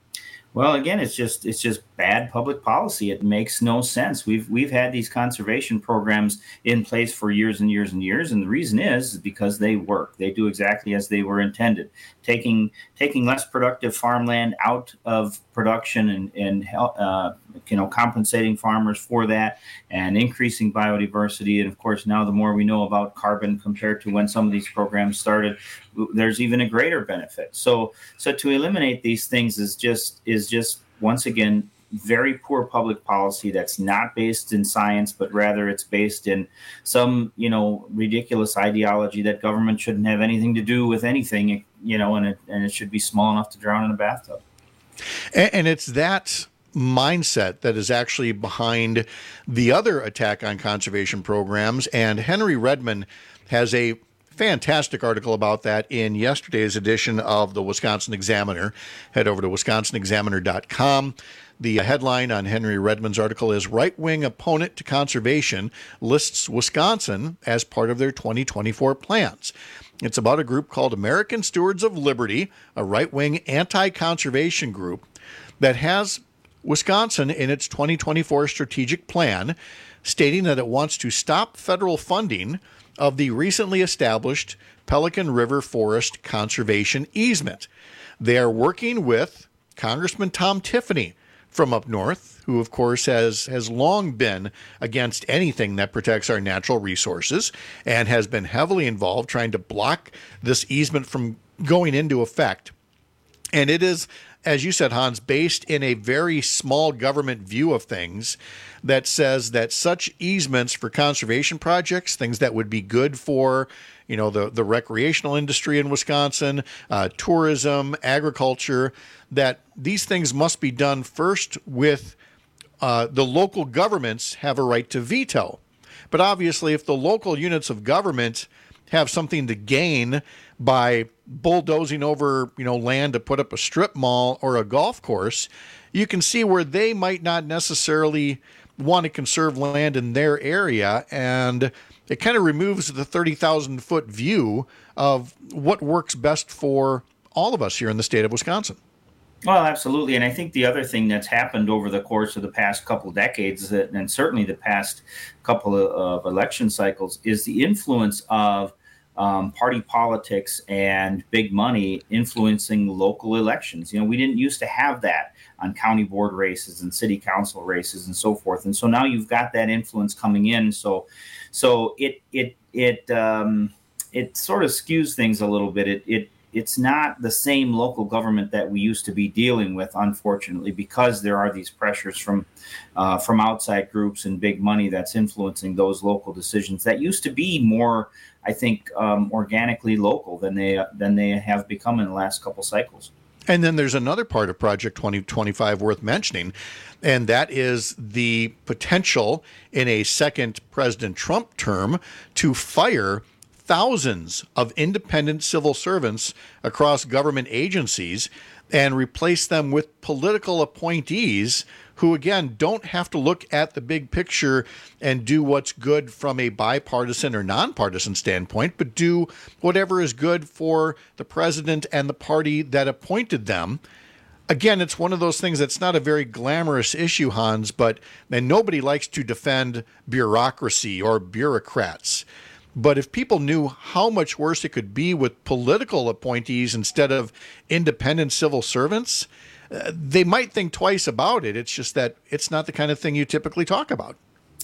[SPEAKER 3] Well, again, it's just it's just bad public policy. It makes no sense. We've we've had these conservation programs in place for years and years and years, and the reason is because they work. They do exactly as they were intended, taking taking less productive farmland out of production and and uh, you know compensating farmers for that, and increasing biodiversity. And of course, now the more we know about carbon compared to when some of these programs started, there's even a greater benefit. So so to eliminate these things is just is just once again very poor public policy that's not based in science, but rather it's based in some, you know, ridiculous ideology that government shouldn't have anything to do with anything, you know, and it, and it should be small enough to drown in a bathtub.
[SPEAKER 20] And, and it's that mindset that is actually behind the other attack on conservation programs. And Henry Redmond has a fantastic article about that in yesterday's edition of the Wisconsin Examiner. Head over to wisconsin examiner dot com. The headline on Henry Redmond's article is Right-Wing Opponent to Conservation Lists Wisconsin as part of their twenty twenty-four plans. It's about a group called American Stewards of Liberty, a right-wing anti-conservation group that has Wisconsin in its twenty twenty-four strategic plan, stating that it wants to stop federal funding of the recently established Pelican River Forest Conservation Easement. They are working with Congressman Tom Tiffany from up north, who, of course, has, has long been against anything that protects our natural resources and has been heavily involved trying to block this easement from going into effect. And it is, as you said, Hans, based in a very small government view of things that says that such easements for conservation projects, things that would be good for, you know, the, the recreational industry in Wisconsin, uh, tourism, agriculture, that these things must be done first with uh, the local governments have a right to veto. But obviously, if the local units of government have something to gain by bulldozing over, you know, land to put up a strip mall or a golf course, you can see where they might not necessarily want to conserve land in their area, and it kind of removes the thirty thousand foot view of what works best for all of us here in the state of Wisconsin.
[SPEAKER 3] Well, absolutely. And I think the other thing that's happened over the course of the past couple of decades, and certainly the past couple of election cycles, is the influence of Um, party politics and big money influencing local elections. You know, we didn't used to have that on county board races and city council races and so forth. And so now you've got that influence coming in. So, so it it it um, it sort of skews things a little bit. It it it's not the same local government that we used to be dealing with, unfortunately, because there are these pressures from uh, from outside groups and big money that's influencing those local decisions that used to be more, I think, um, organically local than they than they have become in the last couple cycles.
[SPEAKER 20] And then there's another part of Project twenty twenty-five worth mentioning, and that is the potential in a second President Trump term to fire thousands of independent civil servants across government agencies and replace them with political appointees who, again, don't have to look at the big picture and do what's good from a bipartisan or nonpartisan standpoint, but do whatever is good for the president and the party that appointed them. Again, it's one of those things that's not a very glamorous issue, Hans, but and nobody likes to defend bureaucracy or bureaucrats. But if people knew how much worse it could be with political appointees instead of independent civil servants, uh, they might think twice about it. It's just that it's not the kind of thing you typically talk about.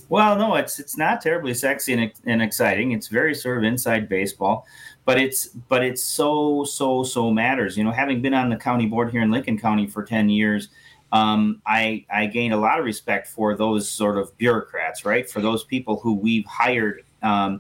[SPEAKER 3] Well, no, it's it's not terribly sexy and, and exciting. It's very sort of inside baseball, but it's but it's so so so matters. You know, having been on the county board here in Lincoln County for ten years, um, I I gained a lot of respect for those sort of bureaucrats, right? For those people who we've hired um,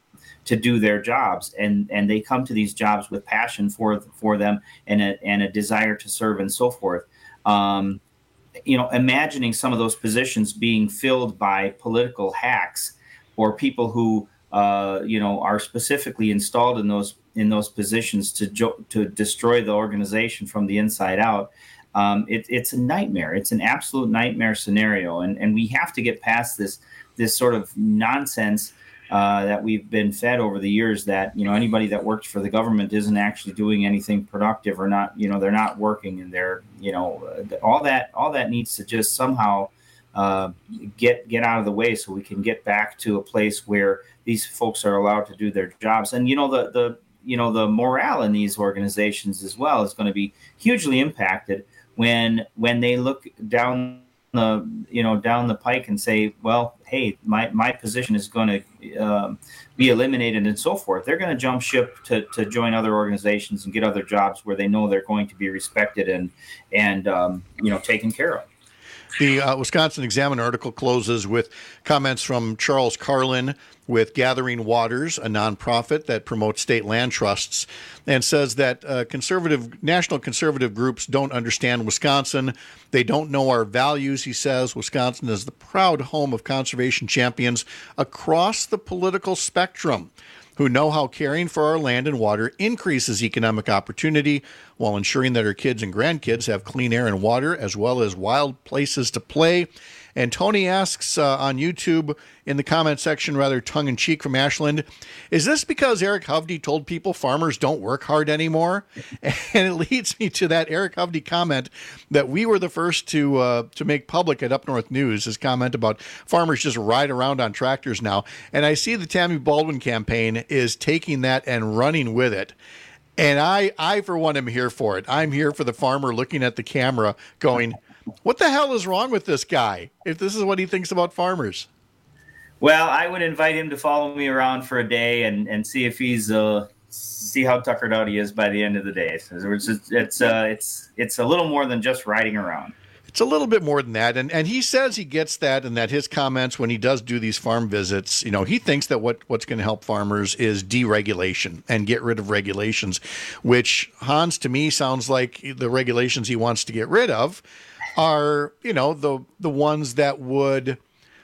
[SPEAKER 3] to do their jobs, and and they come to these jobs with passion for for them and a and a desire to serve and so forth. Um, you know, imagining some of those positions being filled by political hacks or people who, uh, you know, are specifically installed in those in those positions to jo- to destroy the organization from the inside out. Um, it, it's a nightmare. It's an absolute nightmare scenario, and and we have to get past this this sort of nonsense uh, that we've been fed over the years. That, you know, anybody that works for the government isn't actually doing anything productive, or not. You know, they're not working, and they're, you know, all that all that needs to just somehow uh, get get out of the way, so we can get back to a place where these folks are allowed to do their jobs. And you know, the the you know the morale in these organizations as well is going to be hugely impacted when when they look down the you know down the pike and say, well, hey, my my position is going to um, be eliminated and so forth. They're going to jump ship to to join other organizations and get other jobs where they know they're going to be respected and and um, you know taken care of.
[SPEAKER 20] The uh, Wisconsin Examiner article closes with comments from Charles Carlin with Gathering Waters, a nonprofit that promotes state land trusts, and says that uh, conservative national conservative groups don't understand Wisconsin. They don't know our values, he says. Wisconsin is the proud home of conservation champions across the political spectrum who know how caring for our land and water increases economic opportunity while ensuring that our kids and grandkids have clean air and water as well as wild places to play. And Tony asks uh, on YouTube in the comment section, rather tongue-in-cheek from Ashland, is this because Eric Hovde told people farmers don't work hard anymore? And it leads me to that Eric Hovde comment that we were the first to uh, to make public at Up North News, his comment about farmers just ride around on tractors now. And I see the Tammy Baldwin campaign is taking that and running with it. And I, I, for one, am here for it. I'm here for the farmer looking at the camera going, what the hell is wrong with this guy if this is what he thinks about farmers?
[SPEAKER 3] Well, I would invite him to follow me around for a day and, and see if he's uh, see how tuckered out he is by the end of the day. So it's it's uh, it's it's a little more than just riding around.
[SPEAKER 20] It's a little bit more than that. And and he says he gets that, and that his comments when he does do these farm visits, you know, he thinks that what, what's going to help farmers is deregulation and get rid of regulations, which, Hans, to me sounds like the regulations he wants to get rid of are, you know, the the ones that would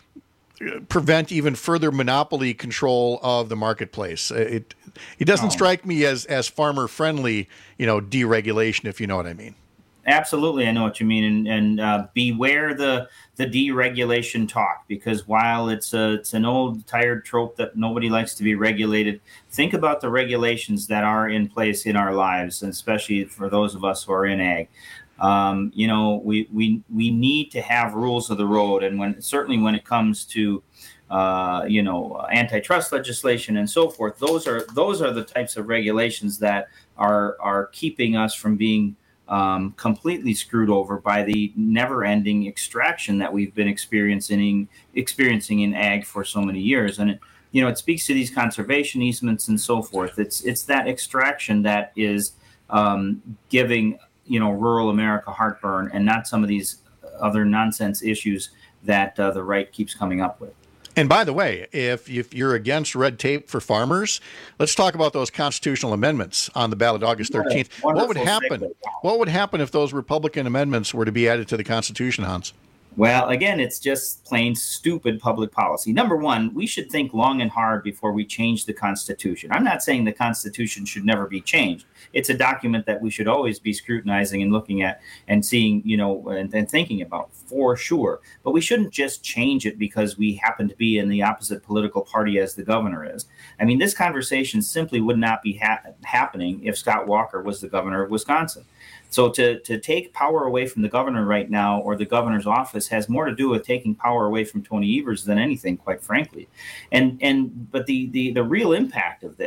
[SPEAKER 20] prevent even further monopoly control of the marketplace. It it doesn't oh. strike me as as farmer friendly, you know, deregulation, if you know what I mean.
[SPEAKER 3] Absolutely, I know what you mean, and, and uh, beware the the deregulation talk, because while it's a, it's an old tired trope that nobody likes to be regulated, think about the regulations that are in place in our lives, and especially for those of us who are in ag. Um, you know, we, we we need to have rules of the road, and when certainly when it comes to uh, you know antitrust legislation and so forth, those are those are the types of regulations that are are keeping us from being Um, completely screwed over by the never-ending extraction that we've been experiencing experiencing in ag for so many years. And it, you know, it speaks to these conservation easements and so forth. It's it's that extraction that is um, giving you know rural America heartburn, and not some of these other nonsense issues that uh, the right keeps coming up with.
[SPEAKER 20] And by the way, if if you're against red tape for farmers, let's talk about those constitutional amendments on the ballot August thirteenth. What would happen? What would happen if those Republican amendments were to be added to the Constitution, Hans?
[SPEAKER 3] Well, again, it's just plain stupid public policy. Number one, we should think long and hard before we change the Constitution. I'm not saying the Constitution should never be changed. It's a document that we should always be scrutinizing and looking at and seeing, you know, and, and thinking about for sure. But we shouldn't just change it because we happen to be in the opposite political party as the governor is. I mean, this conversation simply would not be ha- happening if Scott Walker was the governor of Wisconsin. So to, to take power away from the governor right now, or the governor's office, has more to do with taking power away from Tony Evers than anything, quite frankly. And and but the the, the real impact of this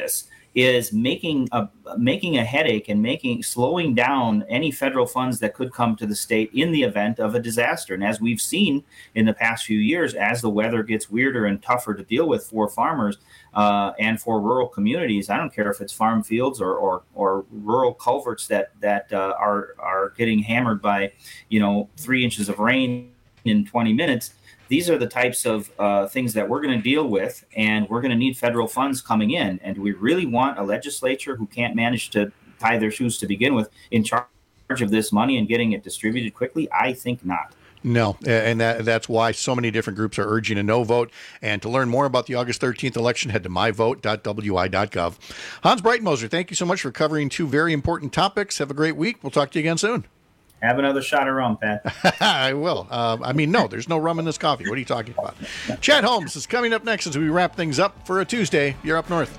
[SPEAKER 3] is making a making a headache and making slowing down any federal funds that could come to the state in the event of a disaster. And as we've seen in the past few years, as the weather gets weirder and tougher to deal with for farmers uh, and for rural communities, I don't care if it's farm fields or or, or rural culverts that that uh, are are getting hammered by, you know, three inches of rain in twenty minutes. These are the types of uh, things that we're going to deal with, and we're going to need federal funds coming in. And do we really want a legislature who can't manage to tie their shoes to begin with in charge of this money and getting it distributed quickly? I think not.
[SPEAKER 20] No, and that, that's why so many different groups are urging a no vote. And to learn more about the August thirteenth election, head to my vote dot w i dot gov. Hans Breitenmoser, thank you so much for covering two very important topics. Have a great week. We'll talk to you again soon.
[SPEAKER 3] Have another shot of rum, Pat.
[SPEAKER 20] I will. Uh, I mean, no, there's no rum in this coffee. What are you talking about? Chad Holmes is coming up next as we wrap things up for a Tuesday. You're up north.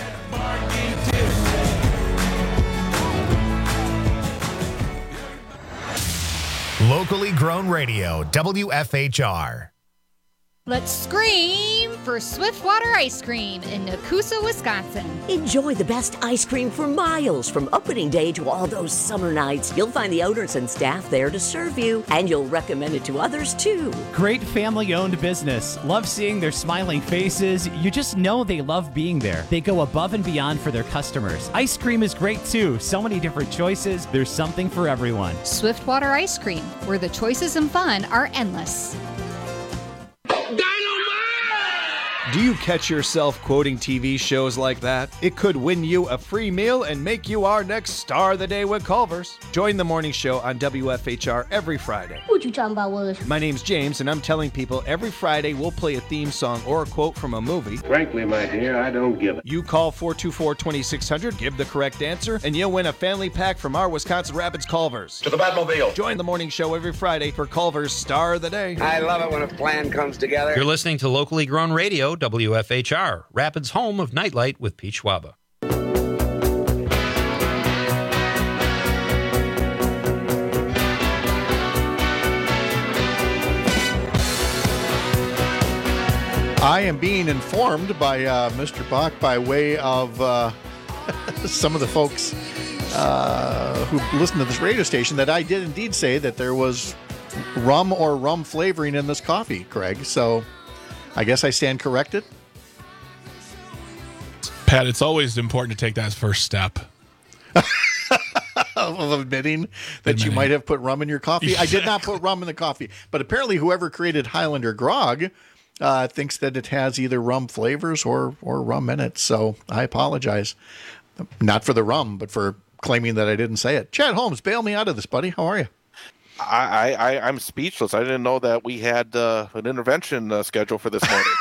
[SPEAKER 1] Locally grown radio, W F H R.
[SPEAKER 9] Let's scream for Swiftwater Ice Cream in Nakusa, Wisconsin.
[SPEAKER 10] Enjoy the best ice cream for miles from opening day to all those summer nights. You'll find the owners and staff there to serve you, and you'll recommend it to others too.
[SPEAKER 11] Great family-owned business. Love seeing their smiling faces. You just know they love being there. They go above and beyond for their customers. Ice cream is great too. So many different choices. There's something for everyone.
[SPEAKER 9] Swiftwater Ice Cream, where the choices and fun are endless.
[SPEAKER 12] Do you catch yourself quoting T V shows like that? It could win you a free meal and make you our next star of the day with Culver's. Join the morning show on W F H R every Friday.
[SPEAKER 13] What you talking about, Willis?
[SPEAKER 12] My name's James, and I'm telling people every Friday we'll play a theme song or a quote from a movie.
[SPEAKER 15] Frankly, my dear, I don't give it.
[SPEAKER 12] You call four two four, two six zero zero, give the correct answer, and you'll win a family pack from our Wisconsin Rapids Culver's.
[SPEAKER 15] To the Batmobile.
[SPEAKER 12] Join the morning show every Friday for Culver's Star of the Day.
[SPEAKER 15] I love it when a plan comes together.
[SPEAKER 18] You're listening to Locally Grown Radio, W F H R, Rapids' home of Nightlight with Pete Schwaba.
[SPEAKER 20] I am being informed by uh, Mister Bach by way of uh, some of the folks uh, who listen to this radio station that I did indeed say that there was rum or rum flavoring in this coffee, Craig. So I guess I stand corrected.
[SPEAKER 21] Pat, it's always important to take that first step.
[SPEAKER 20] Of admitting that admitting. You might have put rum in your coffee. I did not put rum in the coffee, but apparently whoever created Highlander Grog uh, thinks that it has either rum flavors or, or rum in it. So I apologize. Not for the rum, but for claiming that I didn't say it. Chad Holmes, bail me out of this, buddy. How are you?
[SPEAKER 16] I, I, I'm speechless. I didn't know that we had uh, an intervention uh, scheduled for this morning.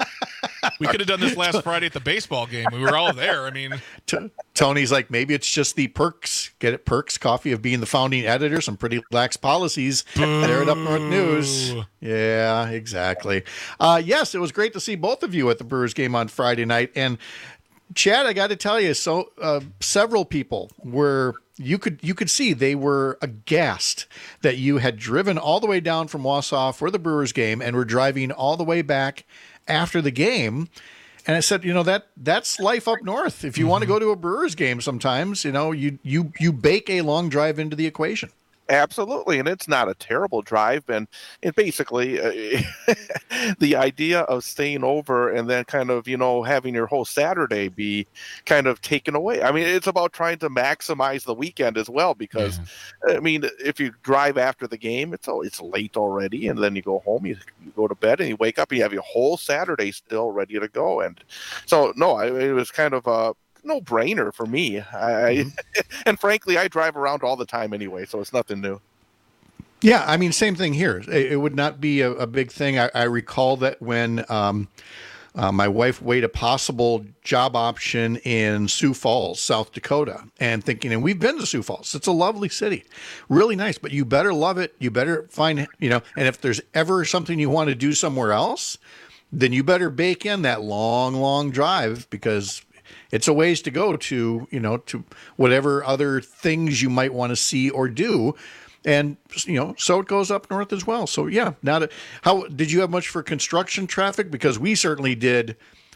[SPEAKER 21] We could have done this last Friday at the baseball game. We were all there. I mean,
[SPEAKER 20] T- Tony's like, maybe it's just the perks, get it, perks coffee of being the founding editor, some pretty lax policies Boo. There at Up North News. Yeah, exactly. Uh, yes, it was great to see both of you at the Brewers game on Friday night. And Chad, I got to tell you, so uh, several people were, you could you could see they were aghast that you had driven all the way down from Wausau for the Brewers game and were driving all the way back after the game. And I said, you know, that that's life up north. If you mm-hmm. want to go to a Brewers game sometimes, you know, you you you bake a long drive into the equation.
[SPEAKER 16] Absolutely, and it's not a terrible drive, and it basically uh, the idea of staying over and then kind of, you know, having your whole Saturday be kind of taken away. I mean, it's about trying to maximize the weekend as well, because yeah. I mean, if you drive after the game, it's it's late already, and then you go home, you, you go to bed, and you wake up, and you have your whole Saturday still ready to go. And so, no, I, it was kind of a no brainer for me. I, mm-hmm. And frankly, I drive around all the time anyway, so it's nothing new.
[SPEAKER 20] Yeah, I mean, same thing here. It, it would not be a, a big thing. I, I recall that when um, uh, my wife weighed a possible job option in Sioux Falls, South Dakota, and thinking, and we've been to Sioux Falls. It's a lovely city, really nice, but you better love it. You better find, you know, and if there's ever something you want to do somewhere else, then you better bake in that long, long drive, because it's a ways to go to, you know, to whatever other things you might want to see or do. And, you know, so it goes up north as well. So, yeah, not a, how did you have much for construction traffic? Because we certainly did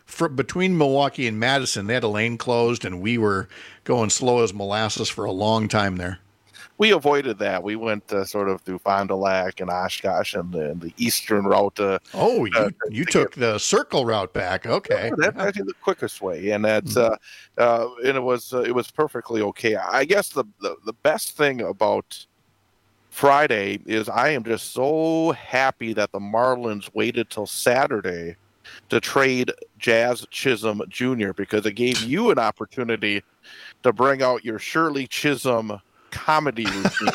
[SPEAKER 20] for, between Milwaukee and Madison, they had a lane closed, and we were going slow as molasses for a long time there.
[SPEAKER 16] We avoided that. We went uh, sort of through Fond du Lac and Oshkosh and the, the eastern route. Uh,
[SPEAKER 20] oh, you,
[SPEAKER 16] uh,
[SPEAKER 20] you
[SPEAKER 16] to
[SPEAKER 20] took
[SPEAKER 16] get,
[SPEAKER 20] the circle route back. Okay,
[SPEAKER 16] that's actually the quickest way, and that's uh, uh, and it was uh, it was perfectly okay. I guess the, the the best thing about Friday is I am just so happy that the Marlins waited till Saturday to trade Jazz Chisholm Junior because it gave you an opportunity to bring out your Shirley Chisholm comedy routine.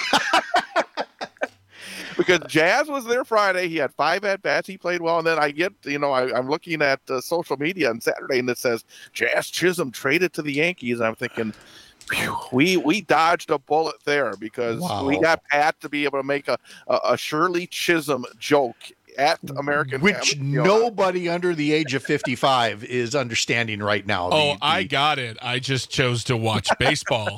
[SPEAKER 16] Because Jazz was there Friday. He had five at-bats. He played well. And then I get, you know, I, I'm looking at uh, social media on Saturday, and it says, Jazz Chisholm traded to the Yankees. I'm thinking, phew, we we dodged a bullet there because
[SPEAKER 20] wow.
[SPEAKER 16] we got Pat to be able to make a, a, a Shirley Chisholm joke at American
[SPEAKER 20] Which nobody under the age of fifty-five is understanding right now.
[SPEAKER 21] Oh,
[SPEAKER 20] the, the...
[SPEAKER 21] I got it. I just chose to watch baseball.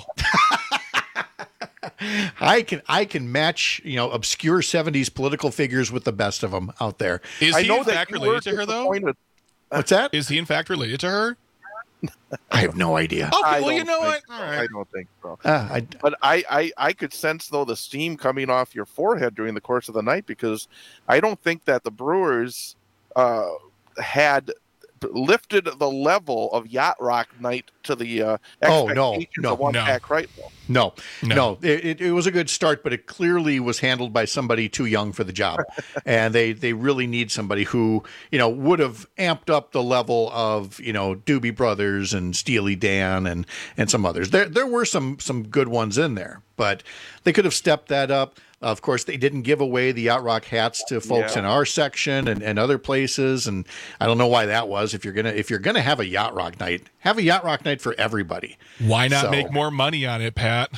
[SPEAKER 20] I can I can match, you know, obscure seventies political figures with the best of them out there.
[SPEAKER 21] Is
[SPEAKER 20] I
[SPEAKER 21] he
[SPEAKER 20] know
[SPEAKER 21] in fact related to her, though?
[SPEAKER 20] What's that?
[SPEAKER 21] Is he in fact related to her?
[SPEAKER 20] I have no idea.
[SPEAKER 21] Okay,
[SPEAKER 16] I
[SPEAKER 21] well, you
[SPEAKER 16] don't
[SPEAKER 21] know
[SPEAKER 16] think
[SPEAKER 21] what?
[SPEAKER 16] so.
[SPEAKER 21] All right.
[SPEAKER 16] I don't think so.
[SPEAKER 20] Uh, I,
[SPEAKER 16] but I, I, I could sense, though, the steam coming off your forehead during the course of the night because I don't think that the Brewers uh, had lifted the level of Yacht Rock night to the uh,
[SPEAKER 20] oh no
[SPEAKER 16] expectations
[SPEAKER 20] no
[SPEAKER 16] of one
[SPEAKER 20] no
[SPEAKER 16] Pack right now.
[SPEAKER 20] no
[SPEAKER 21] No.
[SPEAKER 20] no it, it, it was a good start, but it clearly was handled by somebody too young for the job. And they they really need somebody who, you know, would have amped up the level of, you know, Doobie Brothers and Steely Dan and and some others. There there were some some good ones in there, but they could have stepped that up. Of course, they didn't give away the Yacht Rock hats to folks
[SPEAKER 16] Yeah.
[SPEAKER 20] in our section and, and other places, and I don't know why that was. If you're gonna if you're gonna have a Yacht Rock night, have a Yacht Rock night for everybody.
[SPEAKER 21] Why not
[SPEAKER 20] So-
[SPEAKER 21] make more money on it, Pat?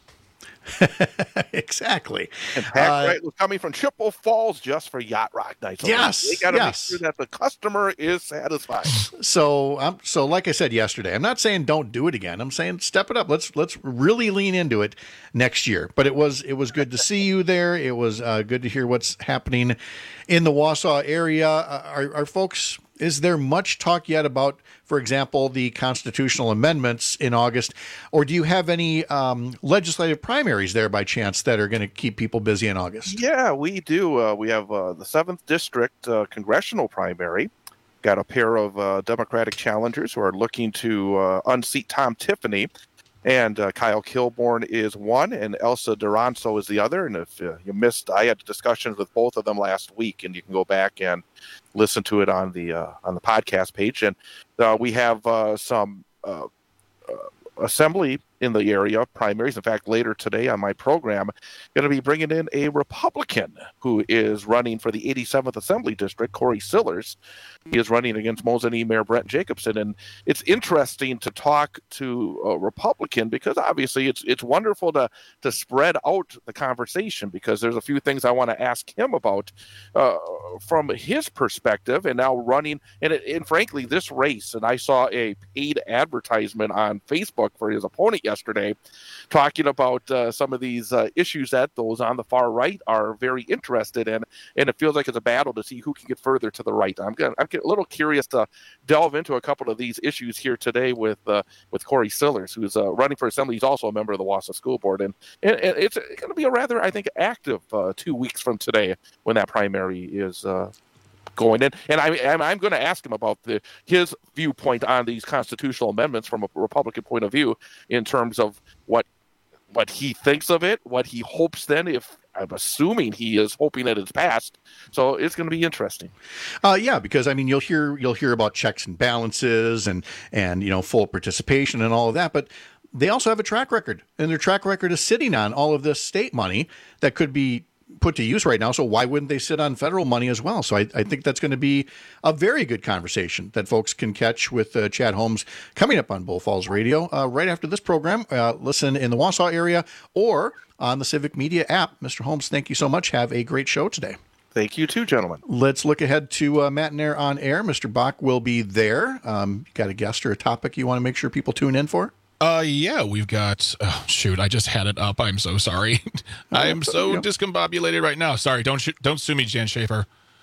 [SPEAKER 20] Exactly.
[SPEAKER 16] And Pack
[SPEAKER 20] Uh,
[SPEAKER 16] right was coming from Chippewa Falls just for Yacht Rock night. So
[SPEAKER 20] Yes,
[SPEAKER 16] they got to
[SPEAKER 20] yes.
[SPEAKER 16] make sure that the customer is satisfied.
[SPEAKER 20] So, um, so like I said yesterday, I'm not saying don't do it again. I'm saying step it up. Let's let's really lean into it next year. But it was it was good to see you there. It was uh, good to hear what's happening in the Wausau area. Uh, are, are folks? Is there much talk yet about, for example, the constitutional amendments in August, or do you have any um, legislative primaries there by chance that are going to keep people busy in August?
[SPEAKER 16] Yeah, we do. Uh, we have uh, the seventh District uh, congressional primary. Got a pair of uh, Democratic challengers who are looking to uh, unseat Tom Tiffany. And uh, Kyle Kilborn is one, and Elsa Duranzo is the other. And if uh, you missed, I had discussions with both of them last week, and you can go back and listen to it on the uh, on the podcast page. And uh, we have uh, some uh, uh, assembly in the area primaries. In fact, later today on my program, going to be bringing in a Republican who is running for the eighty-seventh Assembly District, Corey Sillers. He is running against Mosinee Mayor Brent Jacobson. And it's interesting to talk to a Republican because obviously it's it's wonderful to to spread out the conversation because there's a few things I want to ask him about uh, from his perspective and now running. And, it, and frankly, this race, and I saw a paid advertisement on Facebook for his opponent yesterday talking about uh, some of these uh, issues that those on the far right are very interested in. And it feels like it's a battle to see who can get further to the right. I'm gonna, I'm a little curious to delve into a couple of these issues here today with uh, with Corey Sillers, who's uh, running for assembly. He's also a member of the Wausau School Board. And, and, and it's going to be a rather, I think, active uh, two weeks from today when that primary is uh, going in. And I, I'm, I'm going to ask him about the, his viewpoint on these constitutional amendments from a Republican point of view in terms of what what he thinks of it, what he hopes then, if I'm assuming he is hoping that it's passed. So it's going to be interesting.
[SPEAKER 20] Uh, yeah, because I mean, you'll hear you'll hear about checks and balances and and you know full participation and all of that, but they also have a track record, and their track record is sitting on all of this state money that could be put to use right now. So why wouldn't they sit on federal money as well? So I, I think that's going to be a very good conversation that folks can catch with uh, Chad Holmes coming up on Bull Falls Radio uh, right after this program. Uh, listen in the Wausau area or on the Civic Media app. Mister Holmes, thank you so much. Have a great show today.
[SPEAKER 16] Thank you too, gentlemen.
[SPEAKER 20] Let's look ahead to uh, Matt and Air on air. Mister Bach will be there. Um, you got a guest or a topic you want to make sure people tune in for?
[SPEAKER 21] Uh, yeah, we've got, oh, shoot, I just had it up. I'm so sorry. I am so discombobulated right now. Sorry, don't sh- don't sue me, Jan Schaefer.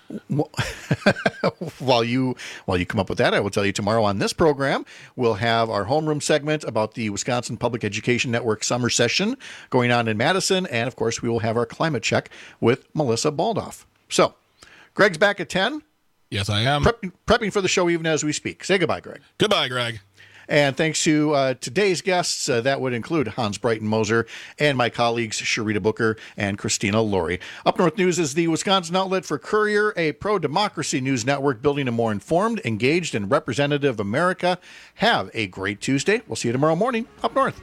[SPEAKER 20] while you while you come up with that, I will tell you tomorrow on this program, we'll have our homeroom segment about the Wisconsin Public Education Network summer session going on in Madison. And, of course, we will have our climate check with Melissa Baldoff. So, Greg's back at ten.
[SPEAKER 21] Yes, I am.
[SPEAKER 20] Prep, prepping for the show even as we speak. Say goodbye, Greg.
[SPEAKER 21] Goodbye, Greg.
[SPEAKER 20] And thanks to uh, today's guests, uh, that would include Hans Brighton Moser and my colleagues Sharita Booker and Christina Laurie. Up North News is the Wisconsin outlet for Courier, a pro-democracy news network building a more informed, engaged, and representative America. Have a great Tuesday. We'll see you tomorrow morning. Up North.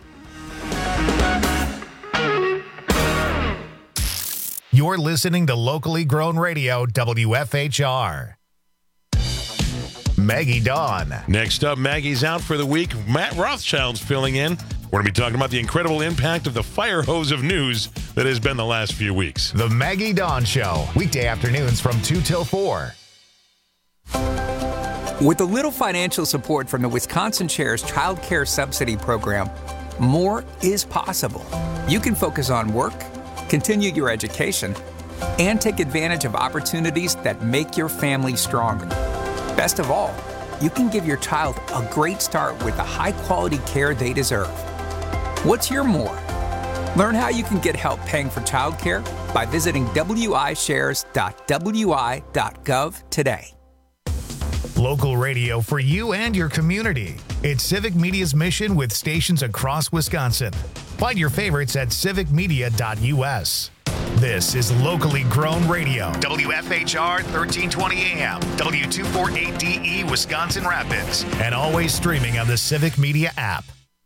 [SPEAKER 1] You're listening to locally grown radio, W F H R. Maggie Dawn.
[SPEAKER 4] Next up, Maggie's out for the week. Matt Rothschild's filling in. We're going to be talking about the incredible impact of the fire hose of news that has been the last few weeks.
[SPEAKER 1] The Maggie Dawn Show, weekday afternoons from two till four.
[SPEAKER 7] With a little financial support from the Wisconsin Chair's Child Care Subsidy Program, more is possible. You can focus on work, continue your education, and take advantage of opportunities that make your family stronger. Best of all, you can give your child a great start with the high-quality care they deserve. What's your more? Learn how you can get help paying for childcare by visiting w i shares dot w i dot gov today.
[SPEAKER 1] Local radio for you and your community. It's Civic Media's mission with stations across Wisconsin. Find your favorites at civic media dot u s. This is locally grown radio. W F H R thirteen twenty A M, W two forty-eight D E Wisconsin Rapids, and always streaming on the Civic Media app.